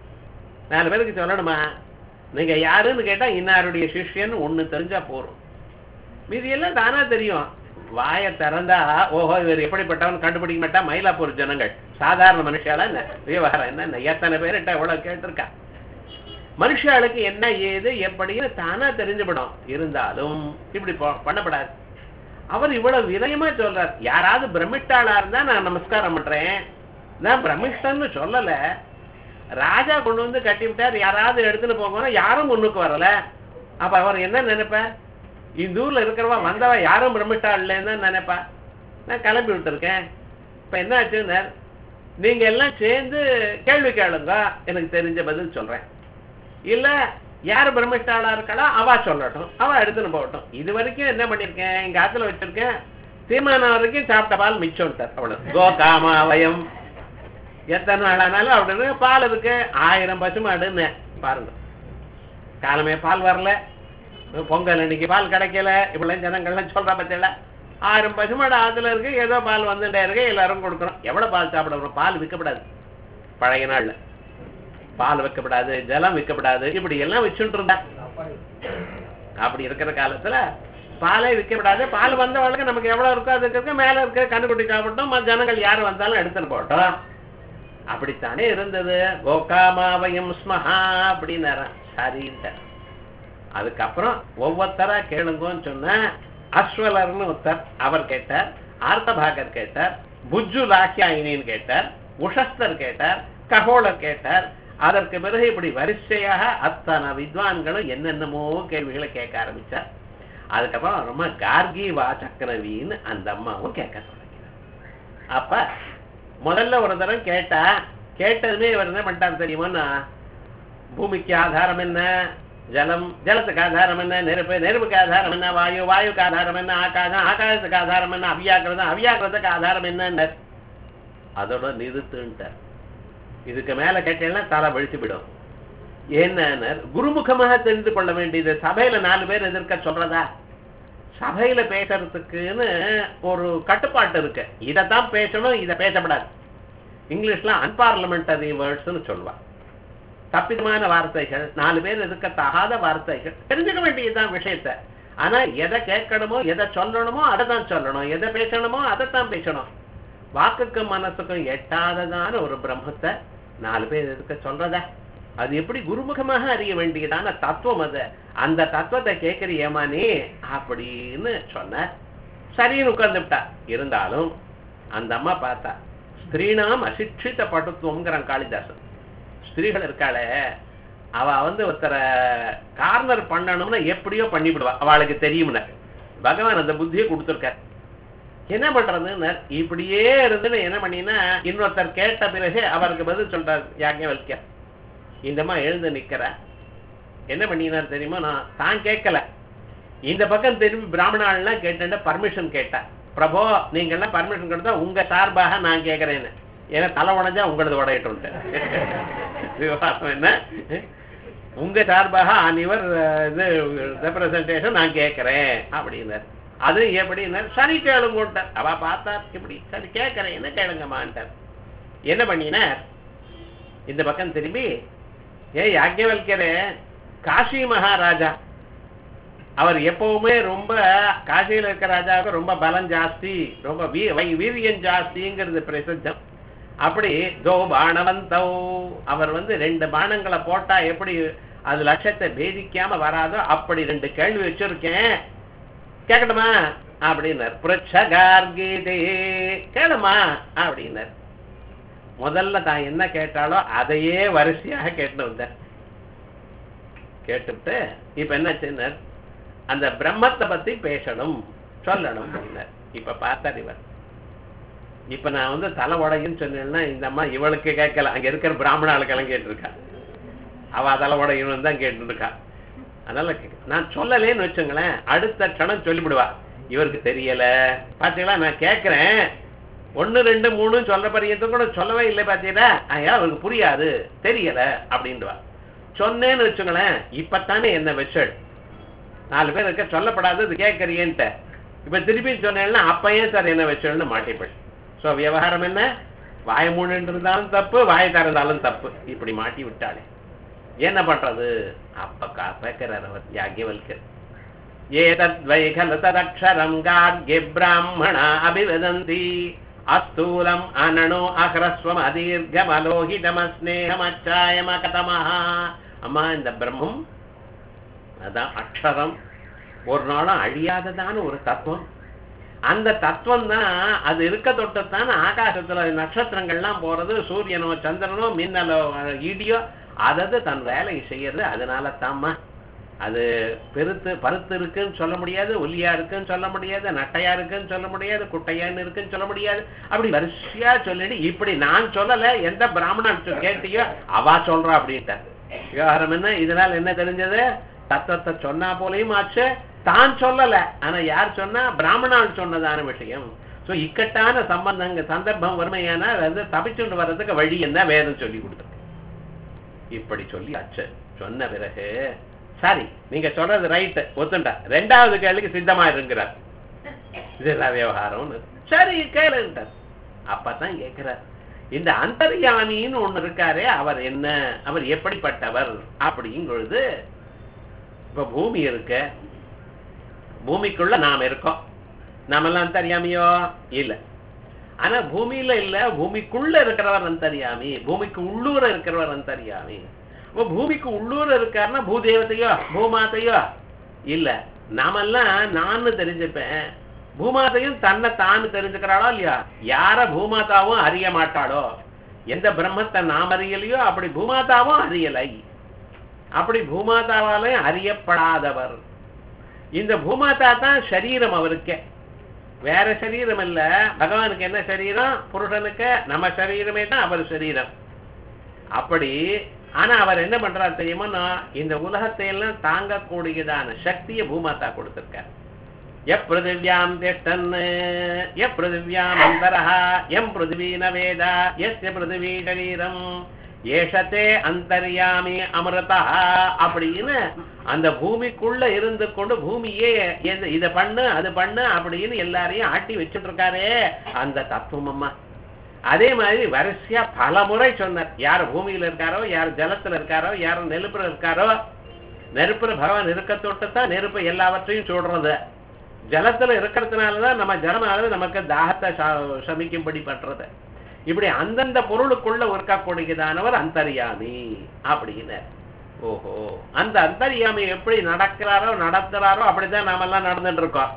4 பேருக்கு சொல்லணுமா? நீங்க யாருன்னு கேட்டா இன்னாருடைய சிஷ்யன்னு ஒண்ணு தெரிஞ்சா போறோம். மீதி எல்லாம் தானா தெரியும். வாயை திறந்தா ஓஹோ இவர் எப்படிப்பட்டவன் கண்டுபிடிக்க மாட்டா. மயிலாப்பூர் ஜனங்கள் சாதாரண மனுஷால என்ன விவகாரம் என்ன எத்தனை பேர்கிட்ட எவ்வளவு கேட்டிருக்கா. மனுஷாளுக்கு என்ன ஏது எப்படின்னு தானா தெரிஞ்சுவிடும். இருந்தாலும் இப்படி பண்ணப்படாது. அவர் இவ்வளவு வினயமா சொல்றார். யாராவது பிரமிட்டாளா இருந்தா நான் நமஸ்காரம் பண்றேன். நான் பிரமிஷ்டன்னு சொல்லல. ராஜா கொண்டு வந்து கட்டி விட்டார், யாராவது எடுத்துன்னு போகணும், யாரும் முன்னுக்கு வரல. அப்ப அவர் என்ன நினைப்பார்? இந்த ஊர்ல இருக்கிறவா வந்தவா யாரும் பிரமிட்டாள் இல்லைன்னு நினைப்பா. நான் கிளம்பி விட்டுருக்கேன். இப்ப என்ன ஆச்சுன்னு, நீங்க எல்லாம் சேர்ந்து கேள்வி கேளுங்க, எனக்கு தெரிஞ்ச பதில் சொல்றேன். இல்ல யாரு பிரமிட்டாளா இருக்காளோ அவ சொல்லட்டும், அவ எடுத்துன்னு போகட்டும். இது வரைக்கும் என்ன பண்ணிருக்கேன், எங்க ஆத்துல வச்சிருக்கேன், தீர்மானம் வரைக்கும் சாப்பிட்ட பால் மிச்சம்ட்டார். அவ்வளவு கோகாமா வயம் எத்தனை நாள் ஆனாலும் அப்படின்னு பால் இருக்கு. 1000 பசுமாடுன்னு பாருங்க. காலமே பால் வரல, பொங்கல் அன்னைக்கு பால் கிடைக்கல, இப்படிலாம் ஜனங்கள்லாம் சொல்ற பத்தியில 1000 பசுமாடு ஆத்துல இருக்கு, ஏதோ பால் வந்துட்டே இருக்கு, எல்லாரும் கொடுக்கணும். எவ்வளவு பால் சாப்பிடணும்? பால் விற்கப்படாது. பழைய நாள்ல பால் வைக்கப்படாது, ஜலம் விற்கப்படாது, இப்படி எல்லாம் வச்சுட்டு இருந்தா. அப்படி இருக்கிற காலத்துல பாலே விற்கப்படாது. பால் வந்தவளுக்கு நமக்கு எவ்வளவு இருக்கோ அதுக்கு மேல இருக்க கண்ணுக்குட்டி சாப்பிட்டோம், ஜனங்கள் யாரும் வந்தாலும் எடுத்துன்னு போட்டோம். அப்படித்தானே இருந்தது. கோகாமாவயம் ஸ்மஹா அப்படின்னு சரின்ட்ட. அதுக்கப்புறம் ஒவ்வொருத்தரா கேளுங்கன்னு சொன்ன அஸ்வலர்னு ஒருத்தர் அவர் கேட்டார், ஆர்த்தபாகர் கேட்டார், புஜ்ஜு லாக்கியாயினின்னு கேட்டார், உஷஸ்தர் கேட்டார், ககோளர் கேட்டார். அதற்கு பிறகு இப்படி வரிசையாக அத்தனை வித்வான்களும் என்னென்னமோ கேள்விகளை கேட்க ஆரம்பிச்சார். அதுக்கப்புறம் ரொம்ப கார்கி வாசக்கரவின்னு அந்த அம்மாவும் கேட்க தொடங்கினார். அப்ப முதல்ல ஒரு தரம் கேட்டா, கேட்டதுமே இவர் என்ன பண்ணிட்டார் தெரியுமா? பூமிக்கு ஆதாரம் என்ன? ஜலம். ஜலத்துக்கு ஆதாரம் என்ன? நெருப்பு. நெருப்புக்கு ஆதாரம் என்ன? வாயு. வாயுக்கு ஆதாரம் என்ன? ஆகாசம். ஆகாசத்துக்கு ஆதாரம் என்ன? அவ்யாக்கிரதம். அவ்யாக்கிரத்துக்கு ஆதாரம் என்ன? அதோட நிறுத்துட்டார். இதுக்கு மேல கேட்டேன்னா தலை வழிச்சுவிடும். என்ன குருமுகமாக தெரிந்து கொள்ள வேண்டியது. சபையில 4 பேர் எதிர்க்க சொல்றதா? சபையில பேசுறதுக்குன்னு ஒரு கட்டுப்பாட்டு இருக்கு. இதைத்தான் பேசணும், இதை பேசப்படாது. இங்கிலீஷ்ல அன்பார்லமெண்டரி வேர்ட்ஸ்ன்னு சொல்லுவா. தப்பிதமான வார்த்தைகள், 4 பேர் எதிர்க்கத்தகாத வார்த்தைகள். தெரிஞ்சுக்க வேண்டியதுதான் விஷயத்த. ஆனா எதை கேட்கணுமோ எதை சொல்லணுமோ அதை தான் சொல்லணும், எதை பேசணுமோ அதைத்தான் பேசணும். வாக்குக்கும் மனசுக்கும் எட்டாததான ஒரு பிரம்மத்தை 4 பேர் எதுக்க சொல்றத? அது எப்படி குருமுகமாக அறிய வேண்டியதான தத்துவம் அது. அந்த தத்துவத்தை கேட்கறியேமா நீ அப்படின்னு சொன்ன. சரின்னு உட்கார்ந்துட்டா. இருந்தாலும் அந்த அம்மா பார்த்தா, ஸ்திரீனாம் அசிக்ஷித படுத்துவம்ங்கிறான் காளிதாசன். ஸ்திரீகள் இருக்காளே, அவ ஒருத்தரை கார்னர் பண்ணணும்னா எப்படியோ பண்ணிவிடுவா, அவளுக்கு தெரியும்னு. பகவான் அந்த புத்தியை கொடுத்துருக்கார். என்ன பண்றதுன்னு இப்படியே இருந்துன்னு என்ன பண்ணினா, இன்னொருத்தர் கேட்ட பிறகு அவருக்கு பதில் சொல்றார் யாக்ஞவல்கியர். இந்தம்மா எழுந்து நிக்கிற. என்ன பண்ணினார் தெரியுமா? நான் தான் கேட்கல, இந்த பக்கம் திரும்பி பிராமணாலாம் கேட்டு பர்மிஷன் கேட்டேன். பிரபோ நீங்க எல்லாம் பர்மிஷன் கொடுத்தா உங்க சார்பாக நான் கேட்கறேன்னு. ஏன்னா தலை உடைஞ்சா உங்களது உடையிட்டு விவகாரம் என்ன, உங்க சார்பாக அனிவர் இது ரெப்ரசன்டேஷன் நான் கேட்கறேன் அப்படின்னார். அது எப்படின்னார், சரி கேளுங்கட்டார். அவ பார்த்தார், இப்படி சரி கேட்கறேன், என்ன கேளுங்கம்மான்ட்டார். என்ன பண்ணினார், இந்த பக்கம் திரும்பி, யாக்ஞவல்கியரே, காசி மகாராஜா அவர் எப்பவுமே ரொம்ப காசியில் இருக்கிற ராஜாவுக்கு ரொம்ப பலம் ஜாஸ்தி, ரொம்ப வீரியம் ஜாஸ்திங்கிறது பிரசித்தம். அப்படி தோ பாணவந்தோ, அவர் 2 பானங்களை போட்டா எப்படி அது லட்சத்தை பேதிக்காம வராதோ அப்படி 2 கேள்வி வச்சிருக்கேன், கேட்கணுமா அப்படின்னார். புரட்சகார்கீதே, கேளுமா அப்படின்னார். முதல்ல தான் என்ன கேட்டாலோ அதையே வரிசையாக கேட்டு வந்தார். கேட்டுவிட்டு இப்ப என்ன செய்தார், அந்த பிரம்மத்தை பத்தி பேசணும் சொல்லணும் அப்படின்னார். இப்ப பார்த்தார் இவர். இப்ப நான் தலை உடையுன்னு சொன்னேன்னா இந்த அம்மா இவளுக்கு கேட்கல, அங்க இருக்கிற பிராமணாளுக்கெல்லாம் கேட்டிருக்கா. அவ தலை உடையணும் தான் கேட்டு இருக்கா. அதனால நான் சொல்லலேன்னு வச்சுங்களேன், அடுத்த க்ஷணம் சொல்லிவிடுவா, இவருக்கு தெரியல பாத்தீங்களா நான் கேட்கிறேன், 1 2 3 சொல்ற பரியந்தம் கூட சொல்லவே இல்லை பார்த்தீங்களா, ஐயா அவருக்கு புரியாது தெரியல அப்படின்டுவா. சொன்னேன்னு வச்சுங்களேன், இப்பத்தானே என்ன வெச்சல் 4 பேர் இருக்க சொல்லப்படாதது கேட்கறியேன்ட்ட இப்ப திருப்பி சொன்னேன்னா அப்பயே சார் என்ன வச்சல்னு மாட்டிப்பேன். ஸோ விவகாரம் என்ன, வாய மூணுன்னு இருந்தாலும் தப்பு, வாய திறந்தாலும் தப்பு, இப்படி மாட்டி விட்டாளே என்ன பண்றது? அப்ப கேட்கிறார் அவர் யாக்ஞவல்கர், ஏதத்வை கலு ததக்ஷரம் கார்க்ய பிராமணா அபிவதந்தி அஸ்தூலம் அனனோ அஹ்ரஸ்வம் அதீர்க்கம் அலோகிதம் ஸ்நேகம் அச்சாயம் அகதமஹா. அம்மா இந்த பிரம்மம் அதான் அக்ஷரம், ஒரு நாளும் அழியாததான ஒரு தத்துவம். அந்த தத்துவம் தான் அது இருக்க தொட்டுத்தான் ஆகாசத்துல நட்சத்திரங்கள்லாம் போறது, சூரியனோ சந்திரனோ மின்னலோ இடியோ அதது தன் வேலையை செய்யறது. அதனால தாம்மா அது பருத்து இருக்குன்னு சொல்ல முடியாது, ஒல்லியா இருக்குன்னு சொல்ல முடியாது, நட்டையா இருக்குன்னு சொல்ல முடியாது, குட்டையான்னு இருக்குன்னு சொல்ல முடியாது. அப்படி வரிசையா சொல்லிட்டு இப்படி நான் சொல்லல, எந்த பிராமணன் கேட்டியோ அவா சொல்றா அப்படின்ட்டு விவகாரம் என்ன. இதனால என்ன தெரிஞ்சது? தத்துவத்தை சொன்னா போலையும் ஆச்சு, தான் சொல்லல, ஆனா யார் சொன்னா? பிராமணால் சொன்னதான விஷயம். சோ இக்கட்டான சம்பந்தங்க சந்தர்ப்பம் வறுமையான அது தப்பிச்சுட்டு வர்றதுக்கு வழி என்ன வேதம் சொல்லி கொடுத்துருக்கு. இப்படி சொல்லி அச்சு சொன்ன பிறகு சரி நீங்க சொல்றது ரைட் ஒத்துண்டா, 2வது கேள்விக்கு சித்தமா இருக்கிறார். இதெல்லாம் விவகாரம் சரி கேளுன்றார். அப்பதான் கேட்கிறார், இந்த அந்தர்யாமின்னு ஒண்ணு இருக்காரே அவர் என்ன, அவர் எப்படிப்பட்டவர் அப்படிங்கிறது. இப்ப பூமி இருக்க, பூமிக்குள்ள நாம் இருக்கோம், நாமெல்லாம் அந்தர்யாமியோ இல்ல. ஆனா பூமியில இல்ல, பூமிக்குள்ள இருக்கிறவர் அந்தர்யாமி, பூமிக்கு உள்ளூர இருக்கிறவர் அந்தர்யாமி. பூமிக்கு உள்ளூர இருக்காருன்னா பூதேவத்தையோ பூமாத்தையோ இல்ல, நாமெல்லாம் நான் தெரிஞ்சுப்பேன், பூமாதையும் தன்னை தான் தெரிஞ்சுக்கிறாளோ இல்லையா? யார பூமாதாவும் அறிய மாட்டாளோ, எந்த பிரம்மத்தை நாம் அறியலையோ அப்படி பூமாதாவும் அறியலை, அப்படி பூமாதாவாலையும் அறியப்படாதவர். இந்த பூமாதா தான் சரீரம் அவருக்கு, வேற சரீரம் இல்ல. பகவானுக்கு என்ன சரீரம்? புருஷனுக்கு நம்ம சரீரமே தான் அவர் சரீரம். அப்படி ஆனா அவர் என்ன பண்றாரு தெரியுமா? இந்த உலகத்தை எல்லாம் தாங்கக்கூடியதான சக்தியை பூமாதா கொடுத்திருக்கார். எப்பிருதிவ்யாம் திஷ்டன் எப்பிருதிவ்யாம் அந்தரஹ எம் பிருத்திவீன வேதா எஸ்ய பிருத்திவி சரீரம் ஏஷத்தே அந்தர்யாமி அமிர்தா அப்படின்னு அந்த பூமிக்குள்ள இருந்து கொண்டு பூமியே இத பண்ணு அது பண்ணு அப்படின்னு எல்லாரையும் ஆட்டி வச்சுட்டு இருக்காரே அந்த தத்துவம் அம்மா. அதே மாதிரி வரிசையா பல முறை சொன்னார். யார் பூமியில இருக்காரோ, யார் ஜலத்துல இருக்காரோ, யார் நெருப்புல இருக்காரோ, நெருப்புல பகவான் இருக்க தொட்டுத்தான் நெருப்பு எல்லாவற்றையும் சொல்றது. ஜலத்துல இருக்கிறதுனாலதான் நம்ம ஜலமானது நமக்கு தாகத்தை சமிக்கும்படி பண்றது. இப்படி அந்தந்த பொருளுக்குள்ள இருக்கக்கூடியதானவர் அந்தர்யாமி அப்படின்னு. ஓஹோ, அந்த அந்தர்யாமி எப்படி நடக்கிறாரோ நடத்துறாரோ அப்படிதான் நாம எல்லாம் நடந்துட்டு இருக்கோம்.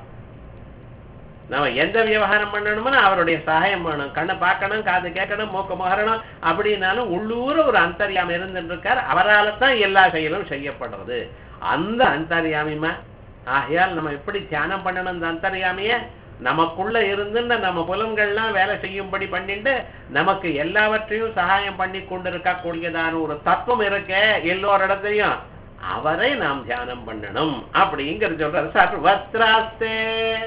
நம்ம எந்த விவகாரம் பண்ணணும்னா அவருடைய சகாயம் வேணும். கண்ணை பார்க்கணும், காது கேட்கணும், மூக்க முகரணும் அப்படின்னாலும் உள்ளூர ஒரு அந்தர்யாமி இருந்துட்டு இருக்கார். அவரால் தான் எல்லா செயலும் செய்யப்படுறது அந்த அந்தர்யாமிமா. ஆகையால் நம்ம எப்படி தியானம் பண்ணணும்? அந்த அந்தர்யாமிய நமக்குள்ள இருந்து நம்ம புலன்கள்லாம் வேலை செய்யும்படி பண்ணிட்டு நமக்கு எல்லாவற்றையும் சகாயம் பண்ணி கொண்டிருக்கக்கூடியதான ஒரு தத்துவம் இருக்க எல்லோரிடத்தையும், அவரை நாம் தியானம் பண்ணணும் அப்படிங்கிற சொல்ற. சர்வத்ராஸ்தே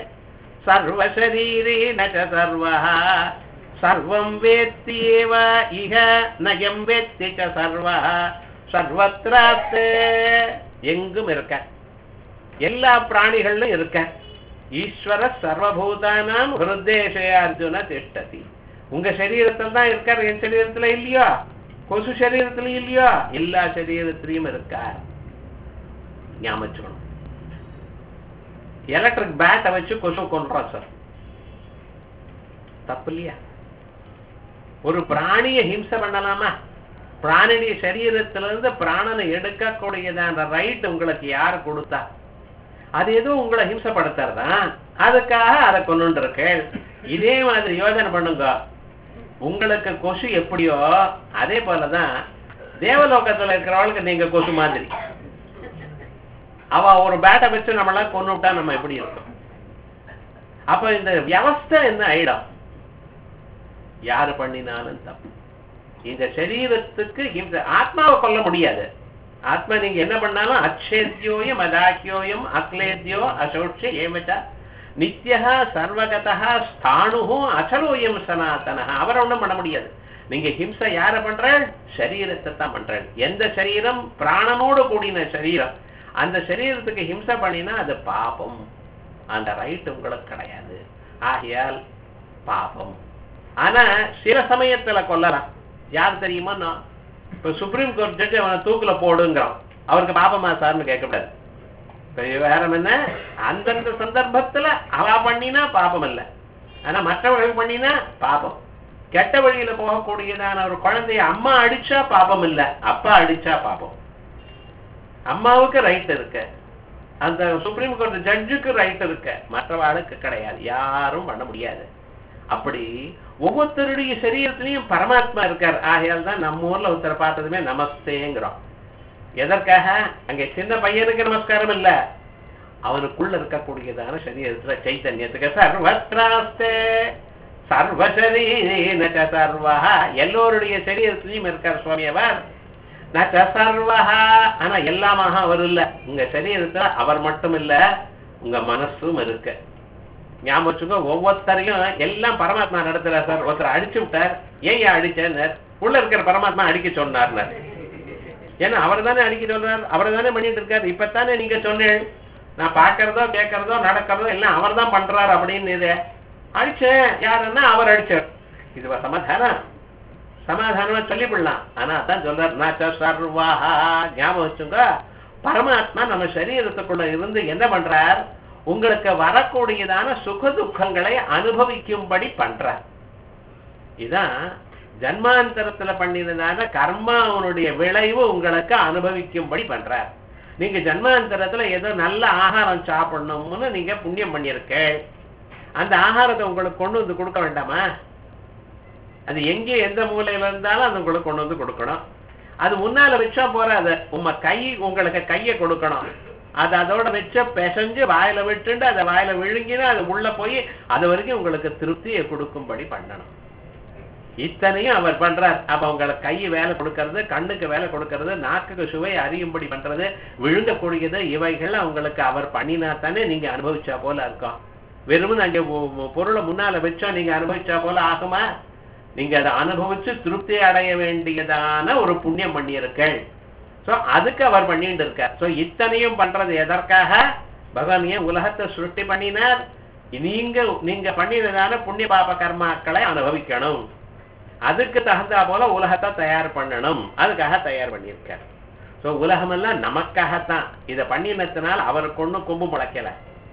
சர்வசரீரேன சர்வஹ சர்வம் வேத்தியேவ இஹ நயம் வேத்தி ச சர்வஹ சர்வத்ராஸ்தே எங்கும் இருக்க, எல்லா பிராணிகளும் இருக்க. ஈஸ்வர சர்வபூதானாம் ஹிருதேஷே அர்ஜுன திஷ்டதி. உங்க சரீரத்தில் தான் இருக்கார், என் சரீரத்துல இல்லையோ, கொசு சரீரத்துல இல்லையோ, எல்லா சரீரத்திலையும் இருக்கார். ஞாபகம். எலக்ட்ரிக் பேட்டை வச்சு கொசு கொன்றோம் சார், தப்பு இல்லையா? ஒரு பிராணிய ஹிம்சை பண்ணலாமா? பிராணிய சரீரத்திலிருந்து பிராணனை எடுக்கக்கூடியதான ரைட் உங்களுக்கு யார் கொடுத்தா? அது எதுவும் உங்களை ஹிம்சப்படுத்துறதான், அதுக்காக அதை கொண்டு இருக்கு. இதே மாதிரி யோசனை பண்ணுங்க. உங்களுக்கு கொசு எப்படியோ அதே போலதான் தேவலோகத்துல இருக்கிறவளுக்கு நீங்க கொசு மாதிரி. அவ ஒரு பேட்டை வச்சு நம்மளாம் கொண்டு விட்டா நம்ம எப்படி இருக்கும்? அப்ப இந்த வியவஸ்தை என்ன ஆயிடும்? யாரு பண்ணினாலும் தப்பு. இந்த சரீரத்துக்கு இந்த ஆத்மாவை கொல்ல முடியாது. ஆத்மா நீங்க என்ன பண்ணாலும் அச்சேத்யோயம் அதாக்கியோயம் அக்லேத்யோ அசோட்ச ஏவச்ச நித்யா சர்வகதா ஸ்தாணு அச்சலோயம் சனாதன. அவரை ஒண்ணும் பண்ண முடியாது. நீங்க ஹிம்சை யார பண்ற? சரீரத்தை தான் பண்ற. எந்த சரீரம்? பிராணனோடு கூடின சரீரம். அந்த சரீரத்துக்கு ஹிம்சை பண்ணினா அது பாபம். அந்த ரைட் உங்களுக்கு கிடையாது. ஆகையால் பாபம். ஆனா சில சமயத்துல கொல்லலாம். யார் தெரியுமா? இப்ப சுப்ரீம் கோர்ட் ஜட்ஜ் அவனை தூக்குல போடுங்கிறான். அவருக்கு பாபமா சார்னு கேட்கக்கூடாது. விவகாரம் என்ன? அந்தந்த சந்தர்ப்பத்துல அவ பண்ணினா பாபம் இல்ல. ஆனா மற்றவர்கள் பண்ணினா பாபம். கெட்ட வழியில போகக்கூடியதான ஒரு குழந்தைய அம்மா அடிச்சா பாபம் இல்ல, அப்பா அடிச்சா பாபம். அம்மாவுக்கு ரைட் இருக்கு, அந்த சுப்ரீம் கோர்ட் ஜட்ஜுக்கு ரைட் இருக்கு, மற்றவாளுக்கு கிடையாது. யாரும் பண்ண முடியாது. அப்படி ஒவ்வொருத்தருடைய சரீரத்திலையும் பரமாத்மா இருக்கார். ஆகையால் தான் நம்ம ஊர்ல ஒருத்தரை பார்த்ததுமே நமஸ்தேங்கிறோம். எதற்காக? அங்க சின்ன பையனுக்கு நமஸ்காரம் இல்ல, அவனுக்குள்ள இருக்கக்கூடியதான சரீரத்துல சைத்தன்யத்துக்கு. சர்வத்ராஸ்தே சர்வசரீரேன சர்வஹா, எல்லோருடைய சரீரத்திலையும் இருக்கார் சுவாமி அவர். ந சர்வஹா, ஆனா எல்லாமாக அவர் இல்ல. உங்க சரீரத்துல அவர் மட்டும் இல்ல, உங்க மனசும் இருக்கு. ஞாபகம் வச்சுக்கோ. ஒவ்வொருத்தரையும் எல்லாம் பரமாத்மா நடத்துற சார். ஒருத்தர் அடிச்சு விட்டார், ஏன் அடிச்சேன்னு உள்ள இருக்கிற பரமாத்மா அடிக்க சொன்னார். ஏன்னா அவர் தானே அடிக்க சொல்றார், அவர் தானே பண்ணிட்டு இருக்காரு. இப்பத்தானே நீங்க சொன்னேன், நான் பாக்குறதோ கேட்கறதோ நடக்கிறதோ எல்லாம் அவர் தான் பண்றாரு அப்படின்னு. இது அடிச்சேன் யாருன்னா அவர் அடிச்சார். இது சமாதானம்? சமாதானமா சொல்லிவிடலாம். ஆனா அதான் சொல்றார் நாச்ச சர்வாஹா. ஞாபகம் வச்சுங்க. பரமாத்மா நம்ம சரீரத்துக்குள்ள இருந்து என்ன பண்றார்? உங்களுக்கு வரக்கூடியதான சுக துக்கங்களை அனுபவிக்கும்படி பண்றார். இதான் ஜன்மாந்தரத்துல பண்ணினதான கர்மாவனுடைய விளைவு உங்களுக்கு அனுபவிக்கும்படி பண்றார். நீங்க ஜன்மாந்தரத்துல ஏதோ நல்ல ஆகாரம் சாப்பிடணும்னு நீங்க புண்ணியம் பண்ணிருக்க, அந்த ஆகாரத்தை உங்களுக்கு கொண்டு வந்து கொடுக்க வேண்டாமா? அது எங்கே எந்த மூலையில இருந்தாலும் அது உங்களுக்கு கொண்டு வந்து கொடுக்கணும். அது முன்னால வச்சா போறாது, உங்களுக்கு கையை கொடுக்கணும். அது அதோட வச்ச பிசைஞ்சு வாயில விட்டுண்டு அதை வாயில விழுங்கினா அது உள்ள போய் அது வரைக்கும் உங்களுக்கு திருப்தியை கொடுக்கும்படி பண்ணணும். இத்தனையும் அவர் பண்றார். அப்ப உங்களுக்கு கை வேலை கொடுக்கறது, கண்ணுக்கு வேலை கொடுக்கறது, நாக்குக்கு சுவை அறியும்படி பண்றது, விழுங்கக்கூடியது, இவைகள் உங்களுக்கு அவர் பண்ணினா தானே நீங்க அனுபவிச்சா போல இருக்கும். வெறும் அங்க பொருளை முன்னால வச்சா நீங்க அனுபவிச்சா போல ஆகுமா? நீங்க அதை அனுபவிச்சு திருப்தி அடைய வேண்டியதான ஒரு புண்ணியம் பண்ணியிருக்கள். சோ அதுக்கு அவர் பண்ணிட்டு இருக்கார். சோ இத்தனையும் பண்றது எதற்காக? பகவான் ஏன் உலகத்தை சிருஷ்டி பண்ணினார்? நீங்க பண்ணினதான புண்ணிய பாப கர்மாக்களை அனுபவிக்கணும். அதுக்கு தகுந்தா போல உலகத்தை தயார் பண்ணணும். அதுக்காக தயார் பண்ணியிருக்கார். சோ உலகம் எல்லாம் நமக்காகத்தான். இதை பண்ணினத்தினால் அவருக்கு ஒண்ணும் கொம்பு முளைக்கல,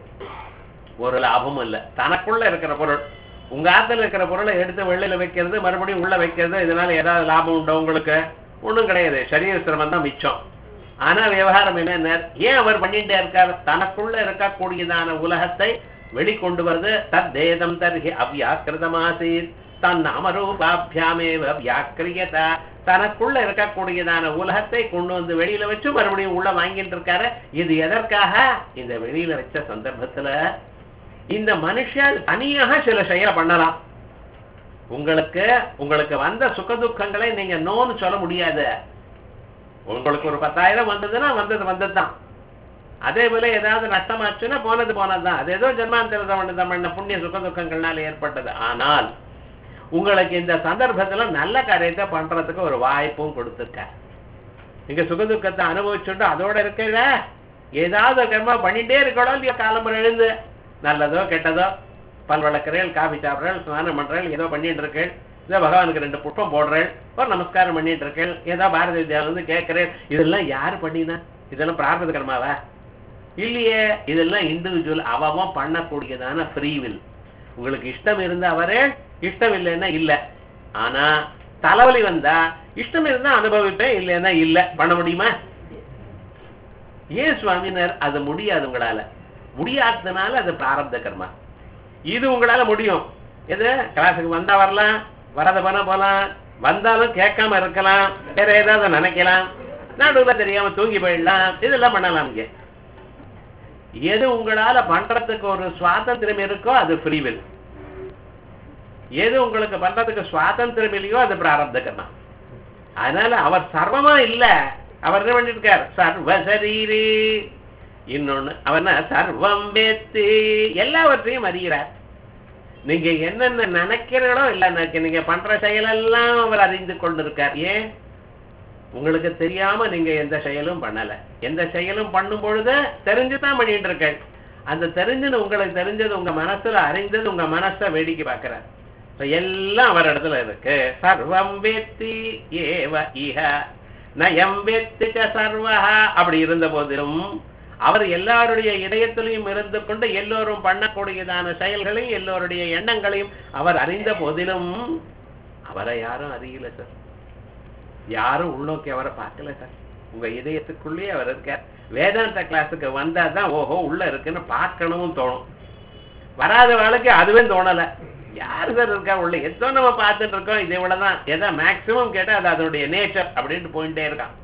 ஒரு லாபமும் இல்லை. தனக்குள்ள இருக்கிற பொருள், உங்க ஆத்துல இருக்கிற பொருளை எடுத்து வெளியில வைக்கிறது, மறுபடியும் உள்ள வைக்கிறது, இதனால ஏதாவது லாபம் உண்டோ? உங்களுக்கு ஒண்ணும் கிடையாது. சரீர சிரமம் தான் மிச்சம். ஆனா விவகாரம் என்ன? ஏன் அவர் பண்ணிட்டே இருக்கார்? தனக்குள்ள இருக்கக்கூடியதான உலகத்தை வெளிக்கொண்டு வருது. தத்தேதம் தர்ஹி அவ்யாக்கிருதமாசீத் தன் அமரூபாபியாமேவ வியாக்கிரியதா. தனக்குள்ள இருக்கக்கூடியதான உலகத்தை கொண்டு வந்து வெளியில வச்சு மறுபடியும் உள்ள வாங்கிட்டு இருக்காரு. இது எதற்காக? இந்த வெளியில வச்ச சந்தர்ப்பத்துல இந்த மனுஷன் தனியாக சில செயலை பண்ணலாம். உங்களுக்கு வந்த சுகதுக்கங்களை நீங்க நோன்னு சொல்ல முடியாது. உங்களுக்கு ஒரு 10,000 வந்ததுன்னா வந்ததுதான். அதே போல ஏதாவது நஷ்டமாச்சுன்னா போனதுதான். அது ஏதோ ஜன்மாந்தரத்தை பண்ண புண்ணிய சுகதுக்கங்கள்னால ஏற்பட்டது. ஆனால் உங்களுக்கு இந்த சந்தர்ப்பத்துல நல்ல காரியத்தை பண்றதுக்கு ஒரு வாய்ப்பும் கொடுத்துருக்க. நீங்க சுகதுக்கத்தை அனுபவிச்சுட்டு அதோட இருக்கிற ஏதாவது கர்மா பண்ணிட்டே இருக்கணும் இல்லையா? காலம்பரம் எழுந்து நல்லதோ கெட்டதோ பல் வளர்க்கிறேன், காபி சாப்பிட்றேன், ஸ்நானம் பண்றேன், ஏதோ பண்ணிட்டு இருக்கேன், ஏதோ பகவானுக்கு 2 புஷ்பம் போடுறேன், ஒரு நமஸ்காரம் பண்ணிட்டு இருக்கேன், ஏதோ பாரதி வித்யாவில் வந்து கேட்கிறேன். இதெல்லாம் யாரு பண்ணினா? இதெல்லாம் பிரார்த்தத கர்மாவா? இல்லையே. இதெல்லாம் இண்டிவிஜுவல் அவன் பண்ணக்கூடியதான ஃப்ரீவில். உங்களுக்கு இஷ்டம் இருந்தா அவரே, இஷ்டம் இல்லைன்னா இல்ல. ஆனா தலைவலி வந்தா இஷ்டம் இருந்தா அனுபவிப்பேன், இல்லைன்னா இல்ல. பண்ண முடியுமா? ஏன் சுவாமினர்? அது முடியாது. உங்களால முடியாததுனால அது பிராரப்த கர்மா. இது உங்களால முடியும். எது? கிளாஸுக்கு வந்தா வரலாம், வரத பண்ண போலாம், வந்தாலும் கேட்காம இருக்கலாம், வேற ஏதாவது நினைக்கலாம், நடுவில் தெரியாம தூங்கி போயிடலாம், இதெல்லாம் பண்ணலாம். இங்க எது உங்களால பண்றதுக்கு ஒரு சுவாதந்திரம் இருக்கோ அது ஃப்ரீவில். எது உங்களுக்கு பண்றதுக்கு சுவாதந்திரம் இல்லையோ அது பிராரப்த கர்மா. அதனால அவர் சர்வமா இல்ல. அவர் என்ன பண்ணிட்டு இருக்கார்? சர்வசரீரி. இன்னொன்னு அவன் சர்வம் வேத்தி எல்லாவற்றையும் அறிகிறார். நீங்க என்னென்ன நினைக்கிறீங்களோ இல்ல நீங்க பண்ற செயலெல்லாம் அவர் அறிந்து கொண்டிருக்கார். ஏன்? உங்களுக்கு தெரியாம நீங்க எந்த செயலும் பண்ணல. எந்த செயலும் பண்ணும் பொழுது தெரிஞ்சுதான் பண்ணிட்டு இருக்க. அந்த தெரிஞ்சுன்னு உங்களுக்கு தெரிஞ்சது உங்க மனசுல அறிந்தது உங்க மனசை வேடிக்கை பார்க்கிறார். எல்லாம் அவர் இடத்துல இருக்கு. சர்வம் வேத்தி ஏவ இஹ நயம் வேத்தி சர்வஹா. அப்படி இருந்த போதிலும் அவர் எல்லாருடைய இதயத்திலையும் இருந்து கொண்டு எல்லோரும் பண்ணக்கூடியதான செயல்களையும் எல்லோருடைய எண்ணங்களையும் அவர் அறிந்த போதிலும் அவரை யாரும் அறியல சார். யாரும் உள்நோக்கி அவரை பார்க்கல சார். உங்க இதயத்துக்குள்ளேயே அவர் இருக்கார். வேதாந்த கிளாஸுக்கு வந்தாதான் ஓஹோ உள்ள இருக்குன்னு பார்க்கணும்னு தோணும். வராத வாழ்க்கை அதுவே தோணல. யாரு சார் இருக்கா உள்ள? எதோ நம்ம பார்த்துட்டு இருக்கோம், இது இவ்வளவுதான். எதா மேக்சிமம் கேட்டா அது அதனுடைய நேச்சர் அப்படின்ட்டு போயிட்டே இருக்கான்.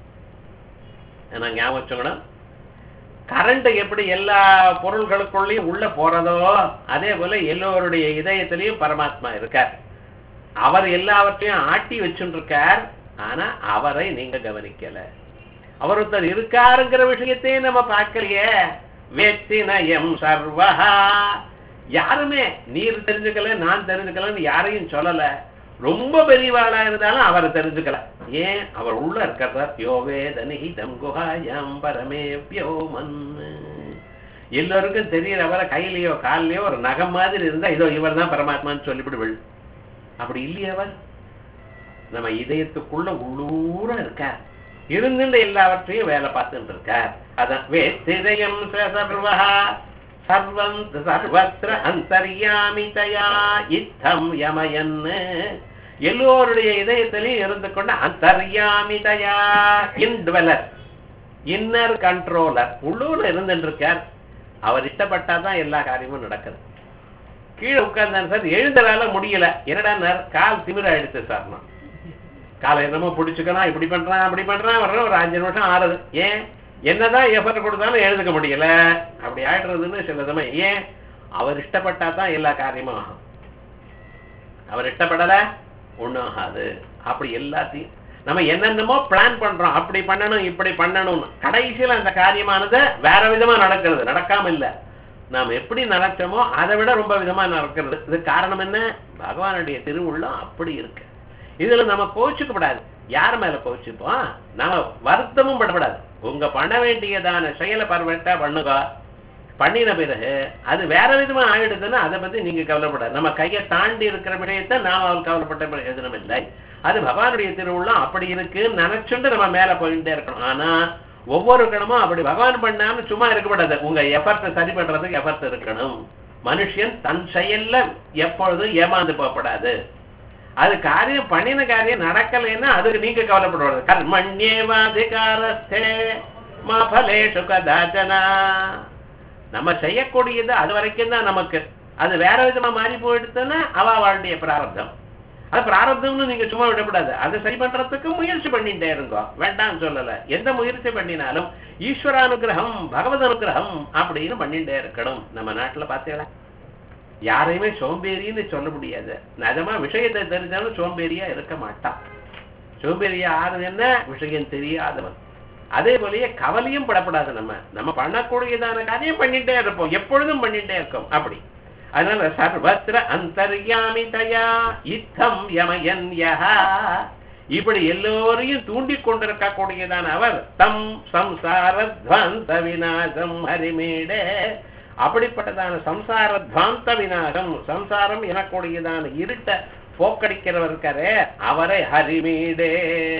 நான் ஞாபகம் வச்சுக்கணும், கரண்ட் எப்படி எல்லா பொருள்களுக்குள்ளேயும் உள்ள போறதோ அதே போல எல்லோருடைய இதயத்திலையும் பரமாத்மா இருக்கார். அவர் எல்லாவற்றையும் ஆட்டி வச்சுட்டு இருக்கார். ஆனா அவரை நீங்க கவனிக்கல. அவர் ஒருத்தர் இருக்காருங்கிற விஷயத்தையே நம்ம பார்க்கலையே. வேத்தி நயம் சர்வஹா. யாருமே நீர் தெரிஞ்சுக்கல நான் தெரிஞ்சுக்கலன்னு யாரையும் சொல்லல. ரொம்ப பெரியவாளா இருந்தாலும் அவரை தெரிஞ்சுக்கல. ஏன்? அவர் உள்ள இருக்கிறார். யோவேதனிதம் குஹாயம் பரமே வியோமன். எல்லோருக்கும் தெரியுற அவரை கையிலயோ காலிலையோ ஒரு நகம் மாதிரி இருந்தா இதோ இவர் தான் பரமாத்மான்னு சொல்லிவிடுவள். அப்படி இல்லையே அவர் நம்ம இதயத்துக்குள்ள உள்ளூர இருக்கார். இருந்துட்டு எல்லாவற்றையும் வேலை பார்த்துட்டு இருக்கார். அதான் வேத்திதயம் சர்வஹா சர்வம் சர்வத்ர அந்தர்யாமிதயா இத்தம் யமயன். எல்லோருடைய இதயத்திலையும் இருந்து கொண்டு அந்தர்யாமிதயா இன்ட்வெலர் இன்னர் கண்ட்ரோலர் உள்ளூர்ல இருந்துட்டு இருக்கார். அவர் இஷ்டப்பட்டாதான் எல்லா காரியமும் நடக்குது. கீழே உட்கார்ந்தாரு சார், எழுந்ததால முடியல. என்னடா கால் திமிராயிடுச்சு சார். நான் காலை என்னமோ பிடிச்சுக்கணும், இப்படி பண்றான் அப்படி பண்றான், வர்ற ஒரு 5 நிமிஷம் ஆறுது. ஏன்? என்னதான் எஃபர்ட் கொடுத்தாலும் எழுதுக்க முடியல. அப்படி ஆயிடுறதுன்னு சில சமயம். ஏன்? அவர் இஷ்டப்பட்டா தான் எல்லா காரியமும் ஆகும். அவர் இஷ்டப்படல ஒண்ணும் ஆகாது. அப்படி எல்லாத்தையும் நம்ம என்னென்னமோ பிளான் பண்றோம், அப்படி பண்ணணும் இப்படி பண்ணணும்னு. கடைசியில் அந்த காரியமானது வேற விதமா நடக்கிறது. நடக்காம இல்ல, நாம் எப்படி நினைச்சோமோ அதை விட ரொம்ப விதமா நடக்கிறது. இது காரணம் என்ன? பகவானுடைய திருவுள்ளம் அப்படி இருக்கு. இதுல நம்ம கோச்சுக்கப்படாது. யார் மேல கோச்சுப்போம்? நம்ம வருத்தமும் படப்படாது. உங்க பண்ண வேண்டியதான செயலை பர்ஃபெக்டா பண்ணுங்க. பண்ணின பிறகு அது வேற விதமா ஆயிடுதுன்னா அதை பத்தி நீங்க கவலைப்படாது. நம்ம கையை தாண்டி இருக்கிற விஷயத்தை நாம் அவள் கவலைப்பட்ட பிரயோஜனம் இல்லை. அது பகவானுடைய திருவுள்ளம் அப்படி இருக்குன்னு நினைச்சுட்டு நம்ம மேல போயிட்டே இருக்கணும். ஆனா ஒவ்வொரு கணமும் அப்படி பகவான் பண்ணாம சும்மா இருக்கக்கூடாது. உங்க எஃபர்ட்டை சரி பண்றதுக்கு எஃபர்ட் இருக்கணும். மனுஷன் தன் செயல்ல எப்பொழுதும் ஏமாந்து போகப்படாது. அது காரியம் பண்ணின காரியம் நடக்கலைன்னா அதுக்கு நீங்க கவலைப்படுறது. கர்மண்யேவாதிகாரஸ்தே மா ஃபலேஷு கதாச்சனா. நம்ம செய்யக்கூடியது அது வரைக்கும் தான் நமக்கு. அது வேற விதமா மாறி போயிடுச்சுன்னா அவளுடைய பிராரப்தம். அது பிராரப்தம்னு நீங்க சும்மா விடக்கூடாது. அதை சரி பண்றதுக்கு முயற்சி பண்ணிட்டே இருங்கோ. வேண்டாம் சொல்லல. எந்த முயற்சி பண்ணினாலும் ஈஸ்வரானுகிரகம் பகவத் அனுகிரகம் அப்படின்னு பண்ணிட்டே இருக்கணும். நம்ம நாட்டுல பாத்தீங்களா, யாரையுமே சோம்பேறின்னு சொல்ல முடியாது. நிஜமா விஷயத்தை தெரிஞ்சாலும் சோம்பேறியா இருக்க மாட்டான். சோம்பேறியா ஆறுது என்ன? விஷயம் தெரியாதவன். அதே போலயே கவலையும் படப்படாது. நம்ம பண்ணக்கூடியதான காரியம் பண்ணிட்டே இருப்போம், எப்பொழுதும் பண்ணிட்டே இருக்கோம். அப்படி அதனால சர்வத்ர அந்தர்யாமிதயா இத்தம் யமயன் யஹா. இப்படி எல்லோரையும் தூண்டிக் கொண்டிருக்கக்கூடியதான அவர் தம் சம்சாரத்வாந்த விநாசம் ஹரிமீடே. அப்படிப்பட்டதான சம்சார துவாந்த விநாசம், சம்சாரம் எனக்கூடியதான இருட்ட போக்கடிக்கிறவர் இருக்காரே அவரை ஹரிமீடே.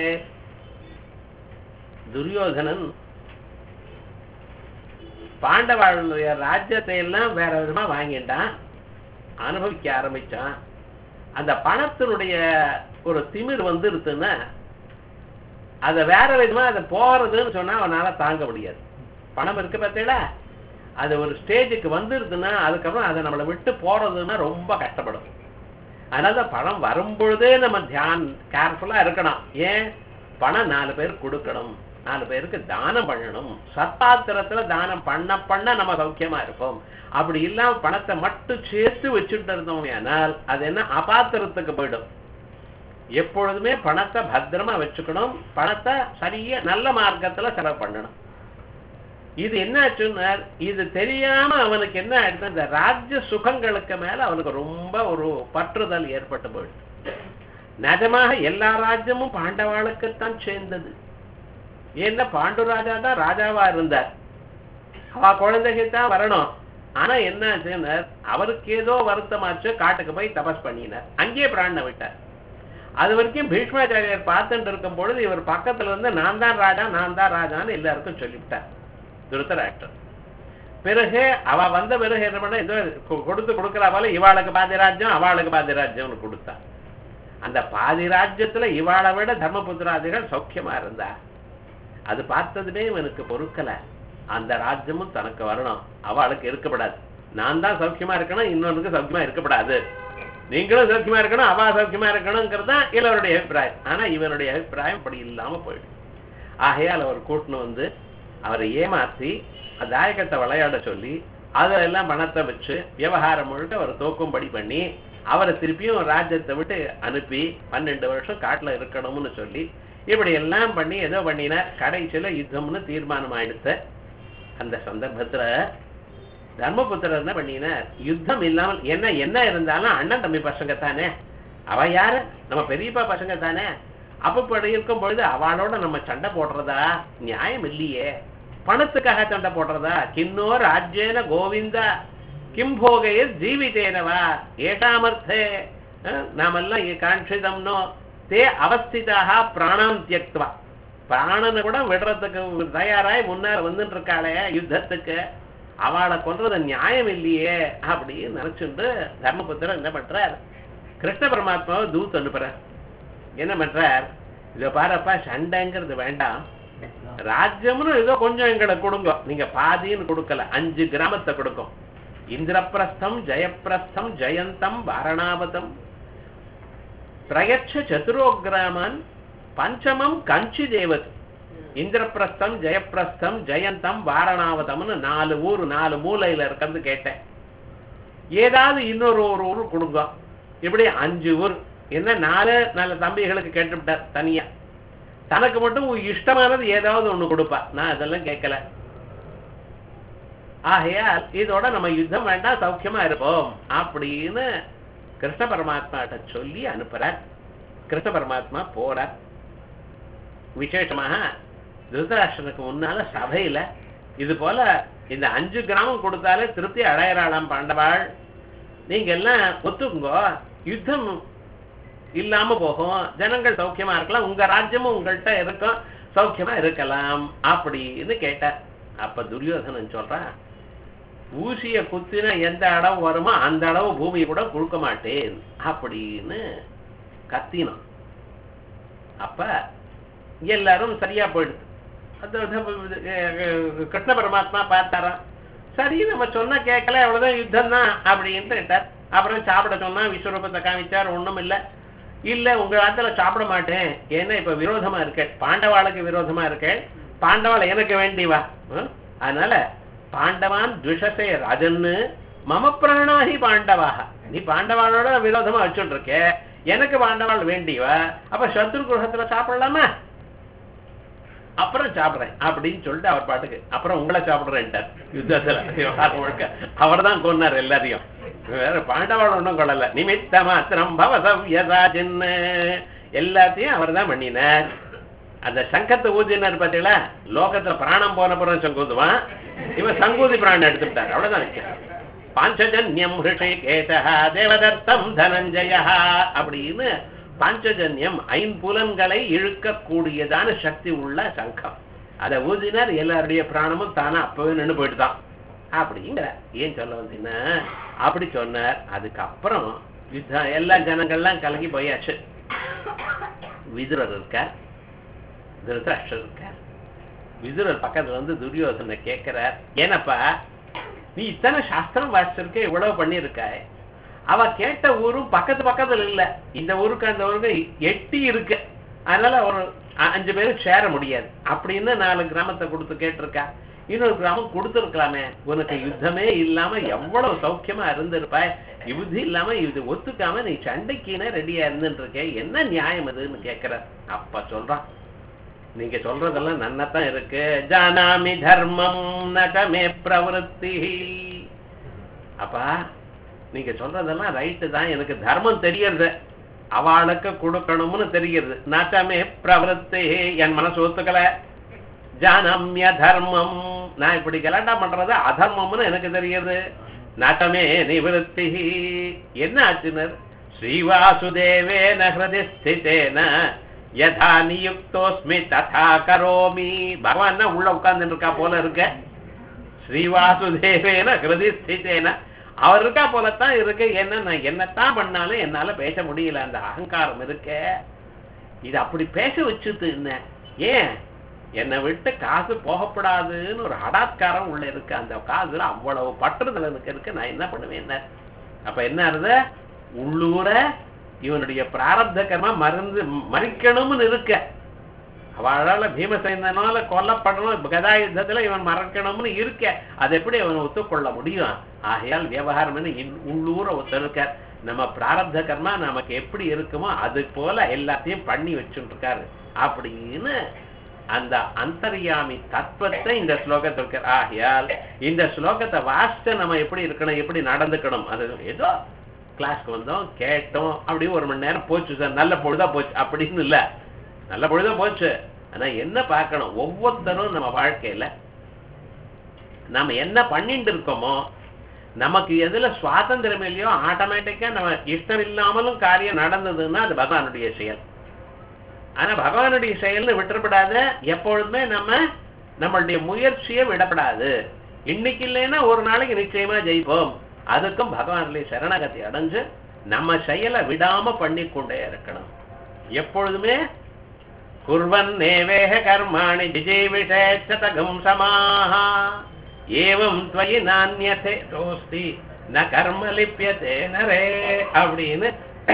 துரியோதனன் பாண்டவாளுடைய ராஜ்யத்தை எல்லாம் வேற விதமா வாங்கிட்டான், அனுபவிக்க ஆரம்பிச்சான். அந்த பணத்தினுடைய ஒரு திமிர் வந்துருச்சுன்னா அதை வேற விதமா அதை போறதுன்னு சொன்னா அவனால தாங்க முடியாது. பணம் இருக்கு பார்த்தீங்களா, அது ஒரு ஸ்டேஜுக்கு வந்துருதுன்னா அதுக்கப்புறம் அதை நம்மளை விட்டு போறதுன்னா ரொம்ப கஷ்டப்படும். அதனால பணம் வரும்பொழுதே நம்ம கேர்ஃபுல்லா இருக்கணும். ஏன்? பணம் 4 பேர் கொடுக்கணும், 4 பேருக்கு தானம் பண்ணணும். சத்தாத்திரத்துல தானம் பண்ண நம்ம சௌக்கியமா இருப்போம். அப்படி இல்லாம பணத்தை மட்டும் சேர்த்து வச்சுட்டு இருந்தோம் ஆனால் அது என்ன அபாத்திரத்துக்கு போயிடும். எப்பொழுதுமே பணத்தை பத்திரமா வச்சுக்கணும். பணத்தை சரியா நல்ல மார்க்கத்துல செலவு பண்ணணும். இது என்னாச்சுன்னா இது தெரியாம அவனுக்கு என்ன ஆயிடுது, இந்த ராஜ்ய சுகங்களுக்கு மேல அவனுக்கு ரொம்ப ஒரு பற்றுதல் ஏற்பட்டு போயிடுது. நிஜமாக எல்லா ராஜ்யமும் பாண்டவாளுக்குத்தான் சேர்ந்தது. ஏன்னா பாண்டுராஜா தான் ராஜாவா இருந்தார், அவ குழந்தைக்கு தான் வரணும். ஆனா என்ன ஆச்சுன்னா அவருக்கு ஏதோ வருத்தமாச்சு, காட்டுக்கு போய் தபஸ் பண்ணினார், அங்கேயே பிராணனை விட்டார். அது வரைக்கும் பீஷ்மாச்சாரியர் பார்த்துட்டு இருக்கும் பொழுது இவர் பக்கத்துல இருந்து நான் தான் ராஜா நான் தான் ராஜான்னு எல்லாருக்கும் சொல்லிவிட்டார் திருத்தராஷ்டிரர். பிறகு அவ வந்த பிறகு என்ன பண்ண, ஏதோ கொடுக்கறா போல இவாளுக்கு பாதி ராஜ்யம் அவளுக்கு பாதி ராஜ்யம்னு கொடுத்தா. அந்த பாதி ராஜ்யத்துல இவாளை விட தர்மபுத்திராதிகள் சௌக்கியமா இருந்தா. அது பார்த்ததுமே இவனுக்கு பொறுக்கல, அந்த ராஜ்யமும் தனக்கு வரணும், அவளுக்கு இருக்கப்படாது. நான் தான் சௌக்கியமா இருக்கணும், இன்னொருக்கு சௌக்கியமா இருக்கப்படாது, நீங்களும் சௌக்கியமா இருக்கணும் அவா சௌக்கியமா இருக்கணுங்கிறது தான் இவருடைய அபிப்பிராயம். ஆனா இவனுடைய அபிப்பிராயம் அப்படி இல்லாம போயிடும். ஆகையால் அவர் கூட்டின்னு வந்து அவரை ஏமாத்தி தாயகத்தை விளையாட சொல்லி அதெல்லாம் பணத்தை வச்சு விவகாரம் முழுக்க அவர் தோக்கும்படி பண்ணி அவரை திருப்பியும் ராஜ்யத்தை விட்டு அனுப்பி 12 வருஷம் காட்டுல இருக்கணும்னு சொல்லி இப்படி எல்லாம் பண்ணி ஏதோ பண்ணினார். கடைசியில யுத்தம்னு தீர்மானம் ஆயிடுத்த அந்த சந்தர்ப்பத்துல தர்மபுத்திரர் என்ன பண்ணினார், யுத்தம் இல்லாமல் என்ன இருந்தாலும் அண்ணன் தம்பி பசங்க தானே, அவ யாரு நம்ம பெரியப்பா பசங்க தானே, அப்படி இருக்கும் பொழுது அவளோட நம்ம சண்டை போடுறதா நியாயம் இல்லையே, பணத்துக்காக சண்டை போடுறதா, கின்னோ ராஜ்யேன கோவிந்தா கிம்போகைய ஜீவிதேனவா ஏஷாமர்த்தே நாமெல்லாம் காட்சிதம்னோ தே அவஸ்திதாக பிராணம் தியக்துவா, பிராணனை கூட விடுறதுக்கு தயாராய் முன்னால வந்துட்டு இருக்காளே யுத்தத்துக்கு, அவளை கொன்றது நியாயம் இல்லையே அப்படின்னு நினைச்சுட்டு தர்மபுத்திரர் என்ன பண்றார், கிருஷ்ண பரமாத்மாவை தூத்து அனுப்புறார். என்ன பண்றார், இதை பாருப்பா சண்டைங்கிறது வேண்டாம், ராஜ்யம்னு ஏதோ கொஞ்சம் எங்களை கொடுங்க, நீங்க பாதின்னு கொடுக்கல 5 கிராமத்தை கொடுக்கும். இந்திரப்பிரஸ்தம் ஜெயப்பிரஸ்தம் ஜெயந்தம் வாரணாவதம் பிரயட்ச சதுரோ கிராமன் பஞ்சமம் கஞ்சி தேவத். இந்திரப்பிரஸ்தம் ஜெயப்பிரஸ்தம் ஜெயந்தம் வாரணாவதம்னு 4 ஊர் 4 மூலையில இருக்கிறது கேட்டேன். ஏதாவது இன்னொரு ஒரு ஊர் கொடுங்க, இப்படி 5 ஊர். என்ன 4 தம்பிகளுக்கு கேட்டுவிட்டார் தனியா, தனக்கு மட்டும் இஷ்டமானது ஏதாவது ஒண்ணு கொடுப்பா, நான் அதெல்லாம் கேட்கல. ஆகையால் இதோட நம்ம யுத்தம் வேண்டாம் சௌக்கியமா இருப்போம் அப்படின்னு கிருஷ்ண பரமாத்மாட்ட சொல்லி அனுப்புறார். கிருஷ்ண பரமாத்மா போறார். விசேஷமாக திருதராஷ்டிரனுக்கு முன்னால சபையில இது போல இந்த 5 கிராமம் கொடுத்தாலே திருப்தி அடையறாளாம் பாண்டவாள், நீங்க எல்லாம் ஒத்துக்குங்கோ, யுத்தம் இல்லாம போகும், ஜனங்கள் சௌக்கியமா இருக்கலாம், உங்க ராஜ்யமும் உங்கள்கிட்ட இருக்கும், சௌக்கியமா இருக்கலாம் அப்படின்னு கேட்டார். அப்ப துரியோதனன் சொல்றான், ஊசிய குத்தின எந்த அளவு வருமோ அந்த அளவு பூமி கூட கொடுக்க மாட்டேன் அப்படின்னு கத்தினான். அப்ப எல்லாரும் சரியா போயிடுது. கிருஷ்ண பரமாத்மா பார்த்தாராம், சரி நம்ம சொன்ன கேட்கல, அவ்வளவுதான் யுத்தம் தான் அப்படின்னு கேட்டார். அப்புறம் சாப்பிட சொன்னா விஸ்வரூபத்தை காமிச்சார், ஒண்ணும் இல்ல உங்க ஆத்துல சாப்பிட மாட்டேன், ஏன்னா இப்ப விரோதமா இருக்க, பாண்டவாளுக்கு விரோதமா இருக்க, பாண்டவாள் எனக்கு வேண்டிவா, அதனால பாண்டவான் துஷசே ராஜன்னு மம பிராணாஹி பாண்டவாக, நீ பாண்டவாளோட விரோதமா வச்சுட்டு இருக்க, எனக்கு பாண்டவாள் வேண்டிவா, அப்ப சத்ரு குருஹத்துல சாப்பிடலாமா, அப்புறம் சாப்பிடுறேன் அப்படின்னு சொல்லிட்டு அவர் பாட்டுக்கு அப்புறம் உங்களை சாப்பிடுறேன்ட்டார். யுத்தத்துல அவர் தான் கொன்னார் எல்லாரையும், வேற பாண்டவாள் ஒன்றும் கொள்ளல. நிமித்த மாத்திரம் பவசவ்யதாஜின்னு எல்லாத்தையும் அவர் தான் பண்ணினார். அந்த சங்கத்தை ஊதினார் பார்த்தீங்களா, லோகத்துல பிராணம் போன பிறகு சங்கூதுவான், இவன் சங்கூதி பிராணம் எடுத்துட்டார், அவ்வளவுதான். பாஞ்சஜன்யம் ஹிருஷிகேஷா தேவதத்தம் தனஞ்சயா அப்படின்னு பாஞ்சஜன்யம் 5 புலன்களை இழுக்கக்கூடியதான சக்தி உள்ள சங்கம், அதை ஊதினார், எல்லாருடைய பிராணமும் தானே அப்பவே நின்று போயிட்டுதான் அப்படிங்கிற. ஏன் சொல்ல வந்தீங்கன்னா அப்படி சொன்னார். அதுக்கப்புறம் யுத்தம் எல்லா ஜனங்கள்லாம் கலங்கி போயாச்சு. விதுரர் இருக்கார், திருதராஷ்டிரர் இருக்கார். விதுரர் பக்கத்துல வந்து துரியோதனை கேட்கிறார், ஏனப்பா நீ இத்தனை சாஸ்திரம் வாசிச்சிருக்க, இவ்வளவு பண்ணிருக்காய், அவ கேட்ட ஊரும் பக்கத்துல இல்ல, இந்த ஊருக்கு அந்த ஊருக்கு எட்டி இருக்கு, அதனால ஒரு 5 பேரும் சேர முடியாது அப்படின்னு 4 கிராமத்தை கொடுத்து கேட்டிருக்கா. இன்னொரு கிராமம் கொடுத்துருக்கலாமே, உனக்கு யுத்தமே இல்லாம எவ்வளவு சௌக்கியமா இருந்திருப்பாய், யுத்தி இல்லாம இது ஒத்துக்காம நீ சண்டைக்குன்னு ரெடியா இருந்துட்டு இருக்க, என்ன நியாயம் அதுன்னு கேட்கிற. அப்ப சொல்றான், நீங்க சொல்றதெல்லாம் நன்னத்தான் இருக்கு. ஜானாமி தர்மம் நகமே பிரவருத்தி. அப்பா நீங்க சொல்றதெல்லாம் ரைட்டு தான், எனக்கு தர்மம் தெரியறது, அவளுக்கு கொடுக்கணும்னு தெரிகிறது. நகமே பிரவருத்தி, என் மனசு ஒத்துக்கல. ஜானம்ய தர்மம், நான் இப்படி கலாட்டா பண்றது அதர்மம்னு எனக்கு தெரியுது. நகமே நிவருத்தி. என்ன ஆச்சுனர்? ஸ்ரீவாசுதேவேன ஹிருதி ஸ்திதேன யதா நியுக்தோஸ்மி ததா கரோமி. பகவான் உள்ள உட்கார்ந்து இருக்கா போல இருக்க. ஸ்ரீவாசுதேவேன ஹிருதி ஸ்திதேன, அவர் இருக்கா போலத்தான் இருக்கு. என்ன நான் என்னத்தான் பண்ணாலும் என்னால பேச முடியல. அந்த அகங்காரம் இருக்க, இது அப்படி பேச வச்சுது. என்ன ஏன் என்னை விட்டு காசு போகப்படாதுன்னு ஒரு ஹடாத்காரம் உள்ள இருக்கு. அந்த காசுல அவ்வளவு பற்றுதல் எனக்கு இருக்கு. நான் என்ன பண்ணுவேன்? என்ன அப்ப என்ன இருந்த உள்ளூர இவனுடைய பிராரப்த கர்மா மறிக்கணும்னு இருக்க. அவளால பீமசேனால கொல்லப்படணும், கதா யுத்தத்துல இவன் மறக்கணும்னு இருக்க. அது எப்படி அவன் ஒத்துக்கொள்ள முடியும்? ஆகையால் விவகாரம் உள்ளூர ஒத்துருக்க. நம்ம பிராரப்த கர்மா நமக்கு எப்படி இருக்குமோ அது போல எல்லாத்தையும் பண்ணி வச்சுட்டு இருக்காரு அப்படின்னு அந்த அந்தர்யாமி தத்துவத்தை இந்த ஸ்லோகத்திற்கு. ஆகையால் இந்த ஸ்லோகத்தை வாசிச்ச நம்ம எப்படி இருக்கணும், எப்படி நடந்துக்கணும், அது ஏதோ கிளாஸ்க்கு வந்தோம் கேட்டோம் அப்படி ஒரு மணி நேரம் போச்சு சார், நல்ல பொழுதா போச்சு அப்படின்னு இல்ல. நல்ல பொழுதா போச்சு. ஆனா என்ன பார்க்கணும், ஒவ்வொருத்தரும் நம்ம வாழ்க்கையில நம்ம என்ன பண்ணிட்டு இருக்கோமோ, நமக்கு எதுல சுவாதந்திரம் இல்லையோ ஆட்டோமேட்டிக்கா நம்ம இஷ்டம் இல்லாமலும் காரியம் நடந்ததுன்னா அது பகவானுடைய செயல். ஆனா பகவானுடைய செயல்னு விட்டுறப்படாத. எப்பொழுதுமே நம்மளுடைய முயற்சியை விடப்படாது. இன்னைக்கு இல்லைன்னா ஒரு நாளைக்கு நிச்சயமா ஜெயிப்போம். அதுக்கும் பகவானுடைய சரணகத்தை அடைஞ்சு நம்ம செயலை விடாம பண்ணி கொண்டே இருக்கணும். எப்பொழுதுமே குர்வன் நேவேஹ கர்மாணி விஜய்விஷேச்சதகம் சமாஹா ஏவம் த்வயி நான்யதே தோஸ்தி ந கர்ம லிப்யதே நரே அப்படின்னு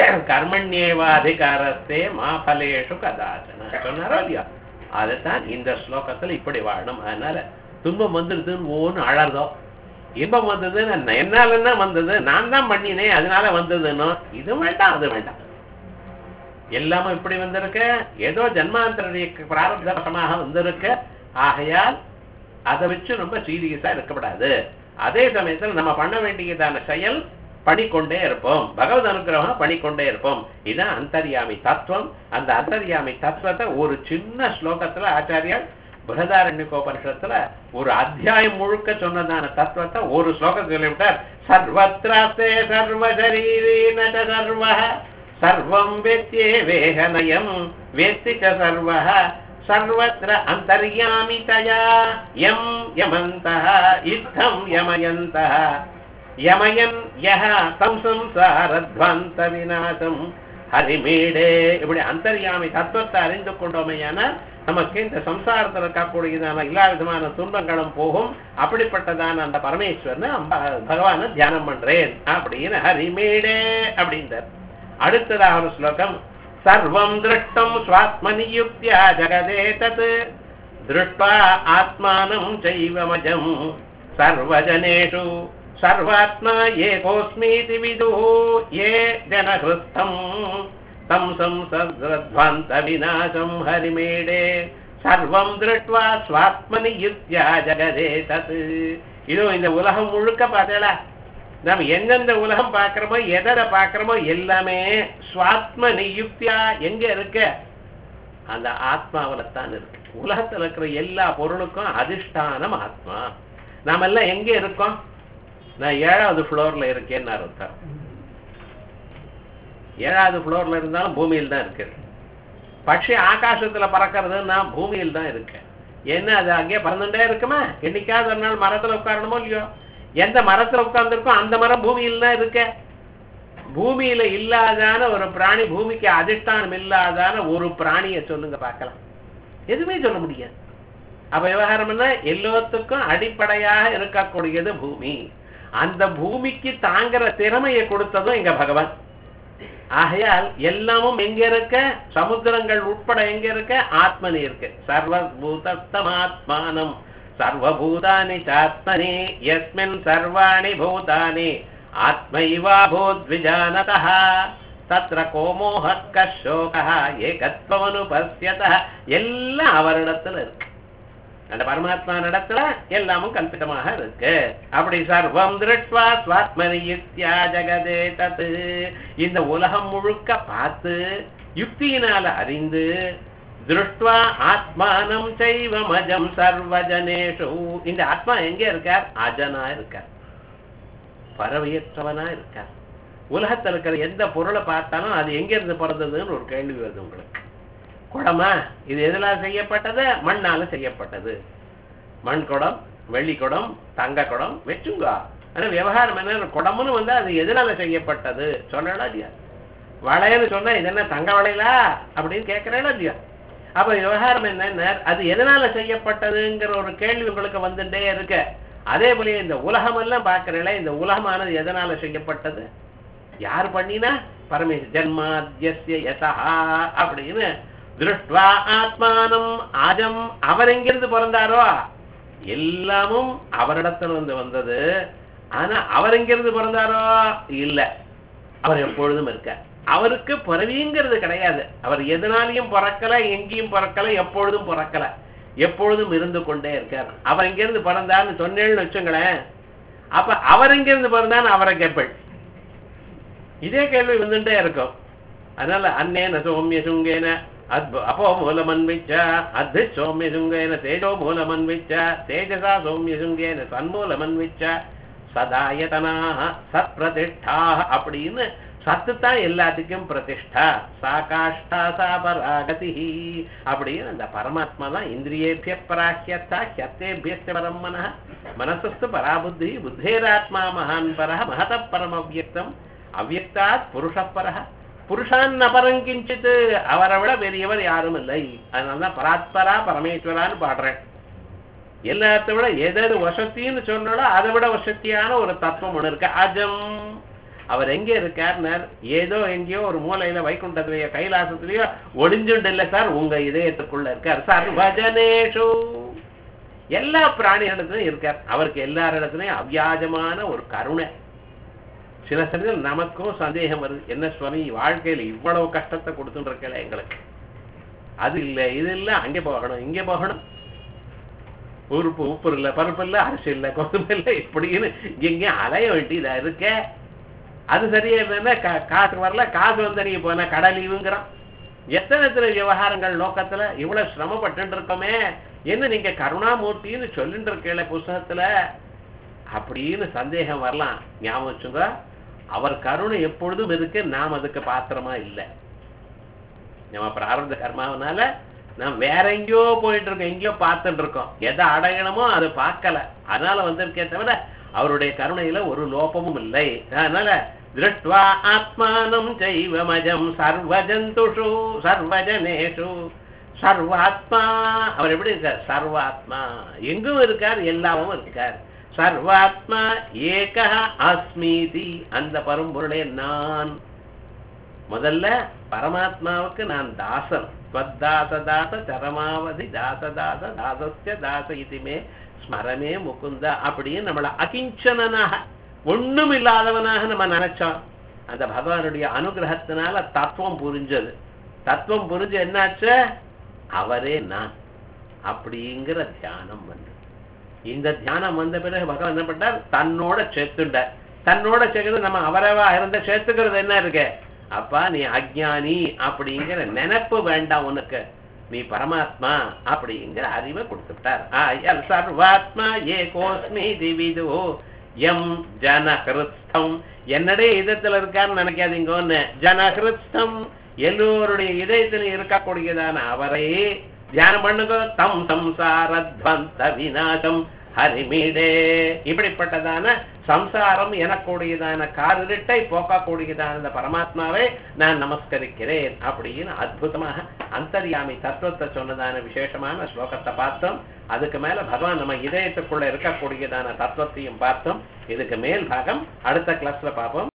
கர்மண்யேவாதிகாரஸ்தே மாபலேஷு கதாச்சன சொன்னாரோ இல்லையா? அதைத்தான் இந்த ஸ்லோகத்துல இப்படி வாழணும். அதனால துன்பம் வந்துடுதுன்னு ஒவ்வொன்னு அழறதோ, இன்பம் வந்ததுன்னு என்னாலன்னா வந்தது, நான் தான் பண்ணினேன் அதனால வந்ததுன்னு இது வேண்டாம் அது வேண்டாம். எல்லாமே இப்படி வந்திருக்க, ஏதோ ஜன்மாந்தரிய பிராரப்தமாக வந்திருக்க. ஆகையால் அதை வச்சு ரொம்ப சீரியஸா இருக்கப்படாது. அதே சமயத்தில் நம்ம பண்ண வேண்டியதான செயல் பண்ணிக்கொண்டே இருப்போம், பகவத் அனுகிரகம் பண்ணிக்கொண்டே இருப்போம். இதுதான் அந்தர்யாமி தத்துவம். அந்த அந்தர்யாமி தத்துவத்தை ஒரு சின்ன ஸ்லோகத்துல ஆச்சாரியார் பிரகதாரண்யகோபனிஷத்துல ஒரு அத்தியாயம் முழுக்க சொன்னதான தத்துவத்தை ஒரு ஸ்லோகத்தில் சொல்லிவிட்டார். சர்வத்ராஸ்தே சர்வசரீரேன சர்வஹ சர்வம் வேத்யே வேகநயம் வேத்தி ச சர்வஹ சர்வத்ர அந்தர்யாமி தயா யம் யமந்தஹ இத்தம் யமயந்தஹ யமயன் யஹ தம் சம்சாரத்வந்த விநாசம் ஹரிமீடே. இப்படி அந்தர்யாமி தத்துவத்தை அறிந்து கொண்டோமையான நமக்கு இந்த சம்சாரத்தில் இருக்கக்கூடியதான எல்லா விதமான துன்பங்களும் போகும். அப்படிப்பட்டதான அந்த பரமேஸ்வரன் பகவான தியானம் பண்றேன் அப்படின்னு ஹரிமீடே அப்படின்றார். அடுத்ததாக ஒரு ஸ்லோகம். சர்வம் திருஷ்டம் ஸ்வாத்மனி யுக்த்யா ஜகதே தத் திருஷ்ட்வா ஆத்மானம் சைவமஜம் சர்வஜனேஷு சர்வாத்மா ஏகோஸ்மீதி விதுः ஏ ஜனஹ்ருஸ்தம் தம் சம்சத்வந்த விநாசம் ஹரிமேடே சர்வம் திருஷ்ட்வா ஸ்வாத்மனி யுக்த்யா ஜகதே தத். இதோ இந்த உலகம் முழுக்க பார்த்தேடா, நம்ம எந்தெந்த உலகம் பார்க்கிறோமோ எதை பார்க்கிறோமோ எல்லாமே ஸ்வாத்ம நியுக்தியா எங்க இருக்க? அந்த ஆத்மாவில தான் இருக்கு. உலகத்துல இருக்கிற எல்லா பொருளுக்கும் அதிஷ்டானம் ஆத்மா. நாம எல்லாம் எங்க இருக்கோம்? நான் 7வது ஃப்ளோர்ல இருக்கேன்னு அர்த்தம். 7வது ஃப்ளோர்ல இருந்தாலும் பூமியில் தான் இருக்கு. பட்சி ஆகாசத்துல பறக்கிறதுன்னா பூமியில் தான் இருக்கு. என்ன அது அங்கே பறந்துட்டே இருக்குமா? என்னைக்காவது ஒரு நாள் மரத்துல உட்காரணுமோ இல்லையோ? எந்த மரத்துல உட்கார்ந்துருக்கோ அந்த மரம் பூமியில் தான் இருக்க. பூமியில இல்லாதான ஒரு பிராணி, பூமிக்கு அதிஷ்டானம் இல்லாதான ஒரு பிராணியை சொல்லுங்க பார்க்கலாம். எதுவுமே சொல்ல முடியாது. அப்ப விவகாரம் என்ன? எல்லாத்துக்கும் அடிப்படையாக இருக்கக்கூடியது பூமி. அந்த பூமிக்கு தாங்குற திறமையை கொடுத்ததும் எங்க பகவான். ஆகையால் எல்லாமும் எங்க இருக்க? சமுத்திரங்கள் உட்பட எங்க இருக்க? ஆத்மனி இருக்கு. சர்வபூதஸ்தமாத்மானம் சர்வபூதானி சாத்மனி யஸ்மின் சர்வாணி பூதானி ஆத்மைவா பூத்விஜானதஹ தத்ர கோமோஹ கஷோகஹ ஏகத்வமனுபஸ்யதஹ எல்லாம் அவரிடத்துல இருக்கு. அந்த பரமாத்மா இடத்துல எல்லாமும் கல்பிதமாக இருக்கு. அப்படி சர்வம் திருஷ்ட்வா ஸ்வாத்மனி யுக்த்யா ஜகதே தத் இந்த உலகம் முழுக்க பார்த்து யுக்தியினால அறிந்து திருஷ்ட்வா ஆத்மானம் சைவம் அஜம் சர்வஜனேஷு இந்த ஆத்மா எங்க இருக்கார்? அஜனா இருக்கார், பறவையற்றவனா இருக்கார். உலகத்தில் இருக்கிற எந்த பொருளை பார்த்தாலும் அது எங்க இருந்து பிறந்ததுன்னு ஒரு கேள்வி வருது உங்களுக்கு. குடமா? இது எதனால செய்யப்பட்டது? மண்ணால செய்யப்பட்டது. மண் குடம், வெள்ளி குடம், தங்க குடம் வச்சுங்க. ஆனா விவகாரம் என்ன? குடம்னு வந்து அது எதனால செய்யப்பட்டது சொல்லலாம் இல்லையா? வளையன்னு சொன்னா இது என்ன தங்க வளையலா அப்படின்னு கேட்கிறேன் இல்லையா? அப்ப விவகாரம் என்ன? அது எதனால செய்யப்பட்டதுங்கிற ஒரு கேள்வி உங்களுக்கு வந்துட்டே இருக்கு. அதே போல இந்த உலகம் எல்லாம் பார்க்கிறீங்களா, இந்த உலகமானது எதனால செய்யப்பட்டது? யார் பண்ணினா? பரமேஸ்வர ஜன்மாத்யஸ்ய யதஹா அப்படின்னு திருஷ்ட்வா ஆத்மானம் ஆஜம் அவர் எங்கிருந்து பிறந்தாரோ எல்லாமும் அவரிடத்துல இருந்து வந்தது. ஆனா அவர் எங்கிருந்து பிறந்தாரோ இல்ல, அவர் எப்பொழுதும் இருக்க. அவருக்கு பிறவிங்கிறது கிடையாது. அவர் எதனாலையும் பிறக்கல, எங்கேயும் பிறக்கல, எப்பொழுதும் பிறக்கல, எப்பொழுதும் இருந்து கொண்டே இருக்கார். அவர் எங்கிருந்து பிறந்தார்னு சொன்னேன்னு வச்சுங்களேன். அப்ப அவர் எங்கிருந்து பிறந்தான்னு அவரை கேட்பள். இதே கேள்வி வந்துட்டே இருக்கும். அதனால அன்னேன சோமிய சுங்கேன அப்போ மூலமன்விச்ச அத்தி சோமிய சுங்கேன தேஜோ மூலமன்விச்ச தேஜசா சோமிய சுங்கேன சன்மூலமன்விச்ச சதாயதனாக சத் பிரதிஷ்டா அப்படின்னு சத்து தான் எல்லாத்துக்கும் பிரதிஷ்டா. சாகாஷ்டா சாபராகதி அப்படின்னு அந்த பரமாத்மா தான் இந்திரியேபிய பராஹ்யத்தா ஹ்யத்தேபியஸ்ய பரம் மனஹ மனசஸ்து பராபுத்தி புத்தேராத்மா மகான் பரஹ மகத பரம் அவ்யக்தம் அவ்யக்தாத் புருஷ பரஹ புருஷான் அபரம் கிஞ்சித் அவரை விட பெரியவர் யாரும் இல்லை. அதனாலதான் பராத்பரா பரமேஸ்வரான்னு பாடுறேன். எல்லாத்த விட எதாவது வசத்தின்னு சொன்னாலும் அதை விட வசத்தியான ஒரு தத்துவம் ஒண்ணு இருக்கு, அஜம். அவர் எங்க இருக்கார்? ஏதோ எங்கேயோ ஒரு மூலையில வைகுண்டத்திலேயோ கைலாசத்திலேயோ ஒளிஞ்சுண்டு இல்லை சார், உங்க இதயத்துக்குள்ள இருக்கார். சர்வஜனேஷு எல்லா பிராணிகளிடத்திலும் இருக்கார். அவருக்கு எல்லாரிடத்திலையும் அவ்யாஜமான ஒரு கருணை. சில சமயம் நமக்கும் சந்தேகம் வருது, என்ன சுவாமி வாழ்க்கையில இவ்வளவு கஷ்டத்தை கொடுத்துட்டு இருக்கல எங்களுக்கு, அது இல்லை இது இல்லை, அங்கே போகணும் இங்கே போகணும், உறுப்பு உப்பு இல்லை பருப்பு இல்லை அரிசி இல்லை கோதுமை இல்லை இப்படின்னு இங்கே அலைய வேண்டியதா இருக்க. அது சரியா இருந்தா காசு வரல, காசு வந்த நீங்க போனா கடலீவுங்கிறான். எத்தனை விவகாரங்கள் நோக்கத்துல இவ்வளவு சிரமப்பட்டு இருக்கோமே, என்ன நீங்க கருணாமூர்த்தின்னு சொல்லிட்டு இருக்கல புஸ்தகத்துல அப்படின்னு சந்தேகம் வரலாம். ஞாபகம் வச்சுங்க, அவர் கருணை எப்பொழுதும் இருக்கு, நாம் அதுக்கு பாத்திரமா இல்லை. நம்ம பிராரப்த கர்மாவனால நாம் வேற எங்கேயோ போயிட்டு இருக்கோம், எங்கேயோ பார்த்துட்டு இருக்கோம், எதை அடையணுமோ அதை பார்க்கல. அதனால வந்திருக்கே தவிர அவருடைய கருணையில ஒரு லோபமும் இல்லை. அதனால திருஷ்ட்வா ஆத்மானம் சைவமஜம் சர்வஜந்துஷு சர்வஜனேஷு சர்வாத்மா. அவர் எப்படி இருக்கார்? சர்வாத்மா, எங்கும் இருக்கார், எல்லாமும் இருக்கார். சர்வாத்மா ஏக அஸ்மீதி, அந்த பரம்பொருளே நான். முதல்ல பரமாத்மாவுக்கு நான் தாசன். ஸ்வத்தாசதாச சரமாவதி தாசதாச தாசஸ்ய தாச இதுமே ஸ்மரமே முகுந்த அப்படின்னு நம்மள அகிஞ்சனாக ஒண்ணும் இல்லாதவனாக நம்ம நினைச்சோம். அந்த பகவானுடைய அனுகிரகத்தினால தத்துவம் புரிஞ்சது. தத்துவம் புரிஞ்சு என்னாச்சு? அவரே நான் அப்படிங்கிற தியானம் வந்து, இந்த தியானம் வந்த பிறகு பகவான் என்ன பண்ணார்? தன்னோட சேர்த்துட்டார். தன்னோட சேர்க்கிறது நம்ம அவரவா இருந்த சேர்த்துக்கிறது என்ன இருக்கு? அப்பா நீ அஜ்ஞானி அப்படிங்கிற நினைப்பு வேண்டாம் உனக்கு, நீ பரமாத்மா அப்படிங்கிற அறிவை கொடுத்துட்டார். சர்வாத்மா ஏகோஸ்மி திவிதோ எம் ஜனஹிருத்ஸ்தம், என்னுடைய இதயத்துல இருக்கான்னு நினைக்காதீங்கன்னு. ஜனஹிருத்ஸ்தம், எல்லோருடைய இதயத்திலும் இருக்கக்கூடியதான அவரை தியானம் பண்ணுங்க. தம் சம்சாரத்வந்த விநாசம் ஹரிமீடே, இப்படிப்பட்டதான சம்சாரம் எனக்கூடியதான காரிருட்டை போக்கக்கூடியதான இந்த பரமாத்மாவை நான் நமஸ்கரிக்கிறேன் அப்படின்னு அற்புதமாக அந்தர்யாமி தத்துவத்தை சொன்னதான விசேஷமான ஸ்லோகத்தை பார்த்தோம். அதுக்கு மேல பகவான் நம்ம இதயத்துக்குள்ள இருக்கக்கூடியதான தத்துவத்தையும் பார்த்தோம். இதுக்கு மேல் பாகம் அடுத்த கிளாஸ்ல பார்ப்போம்.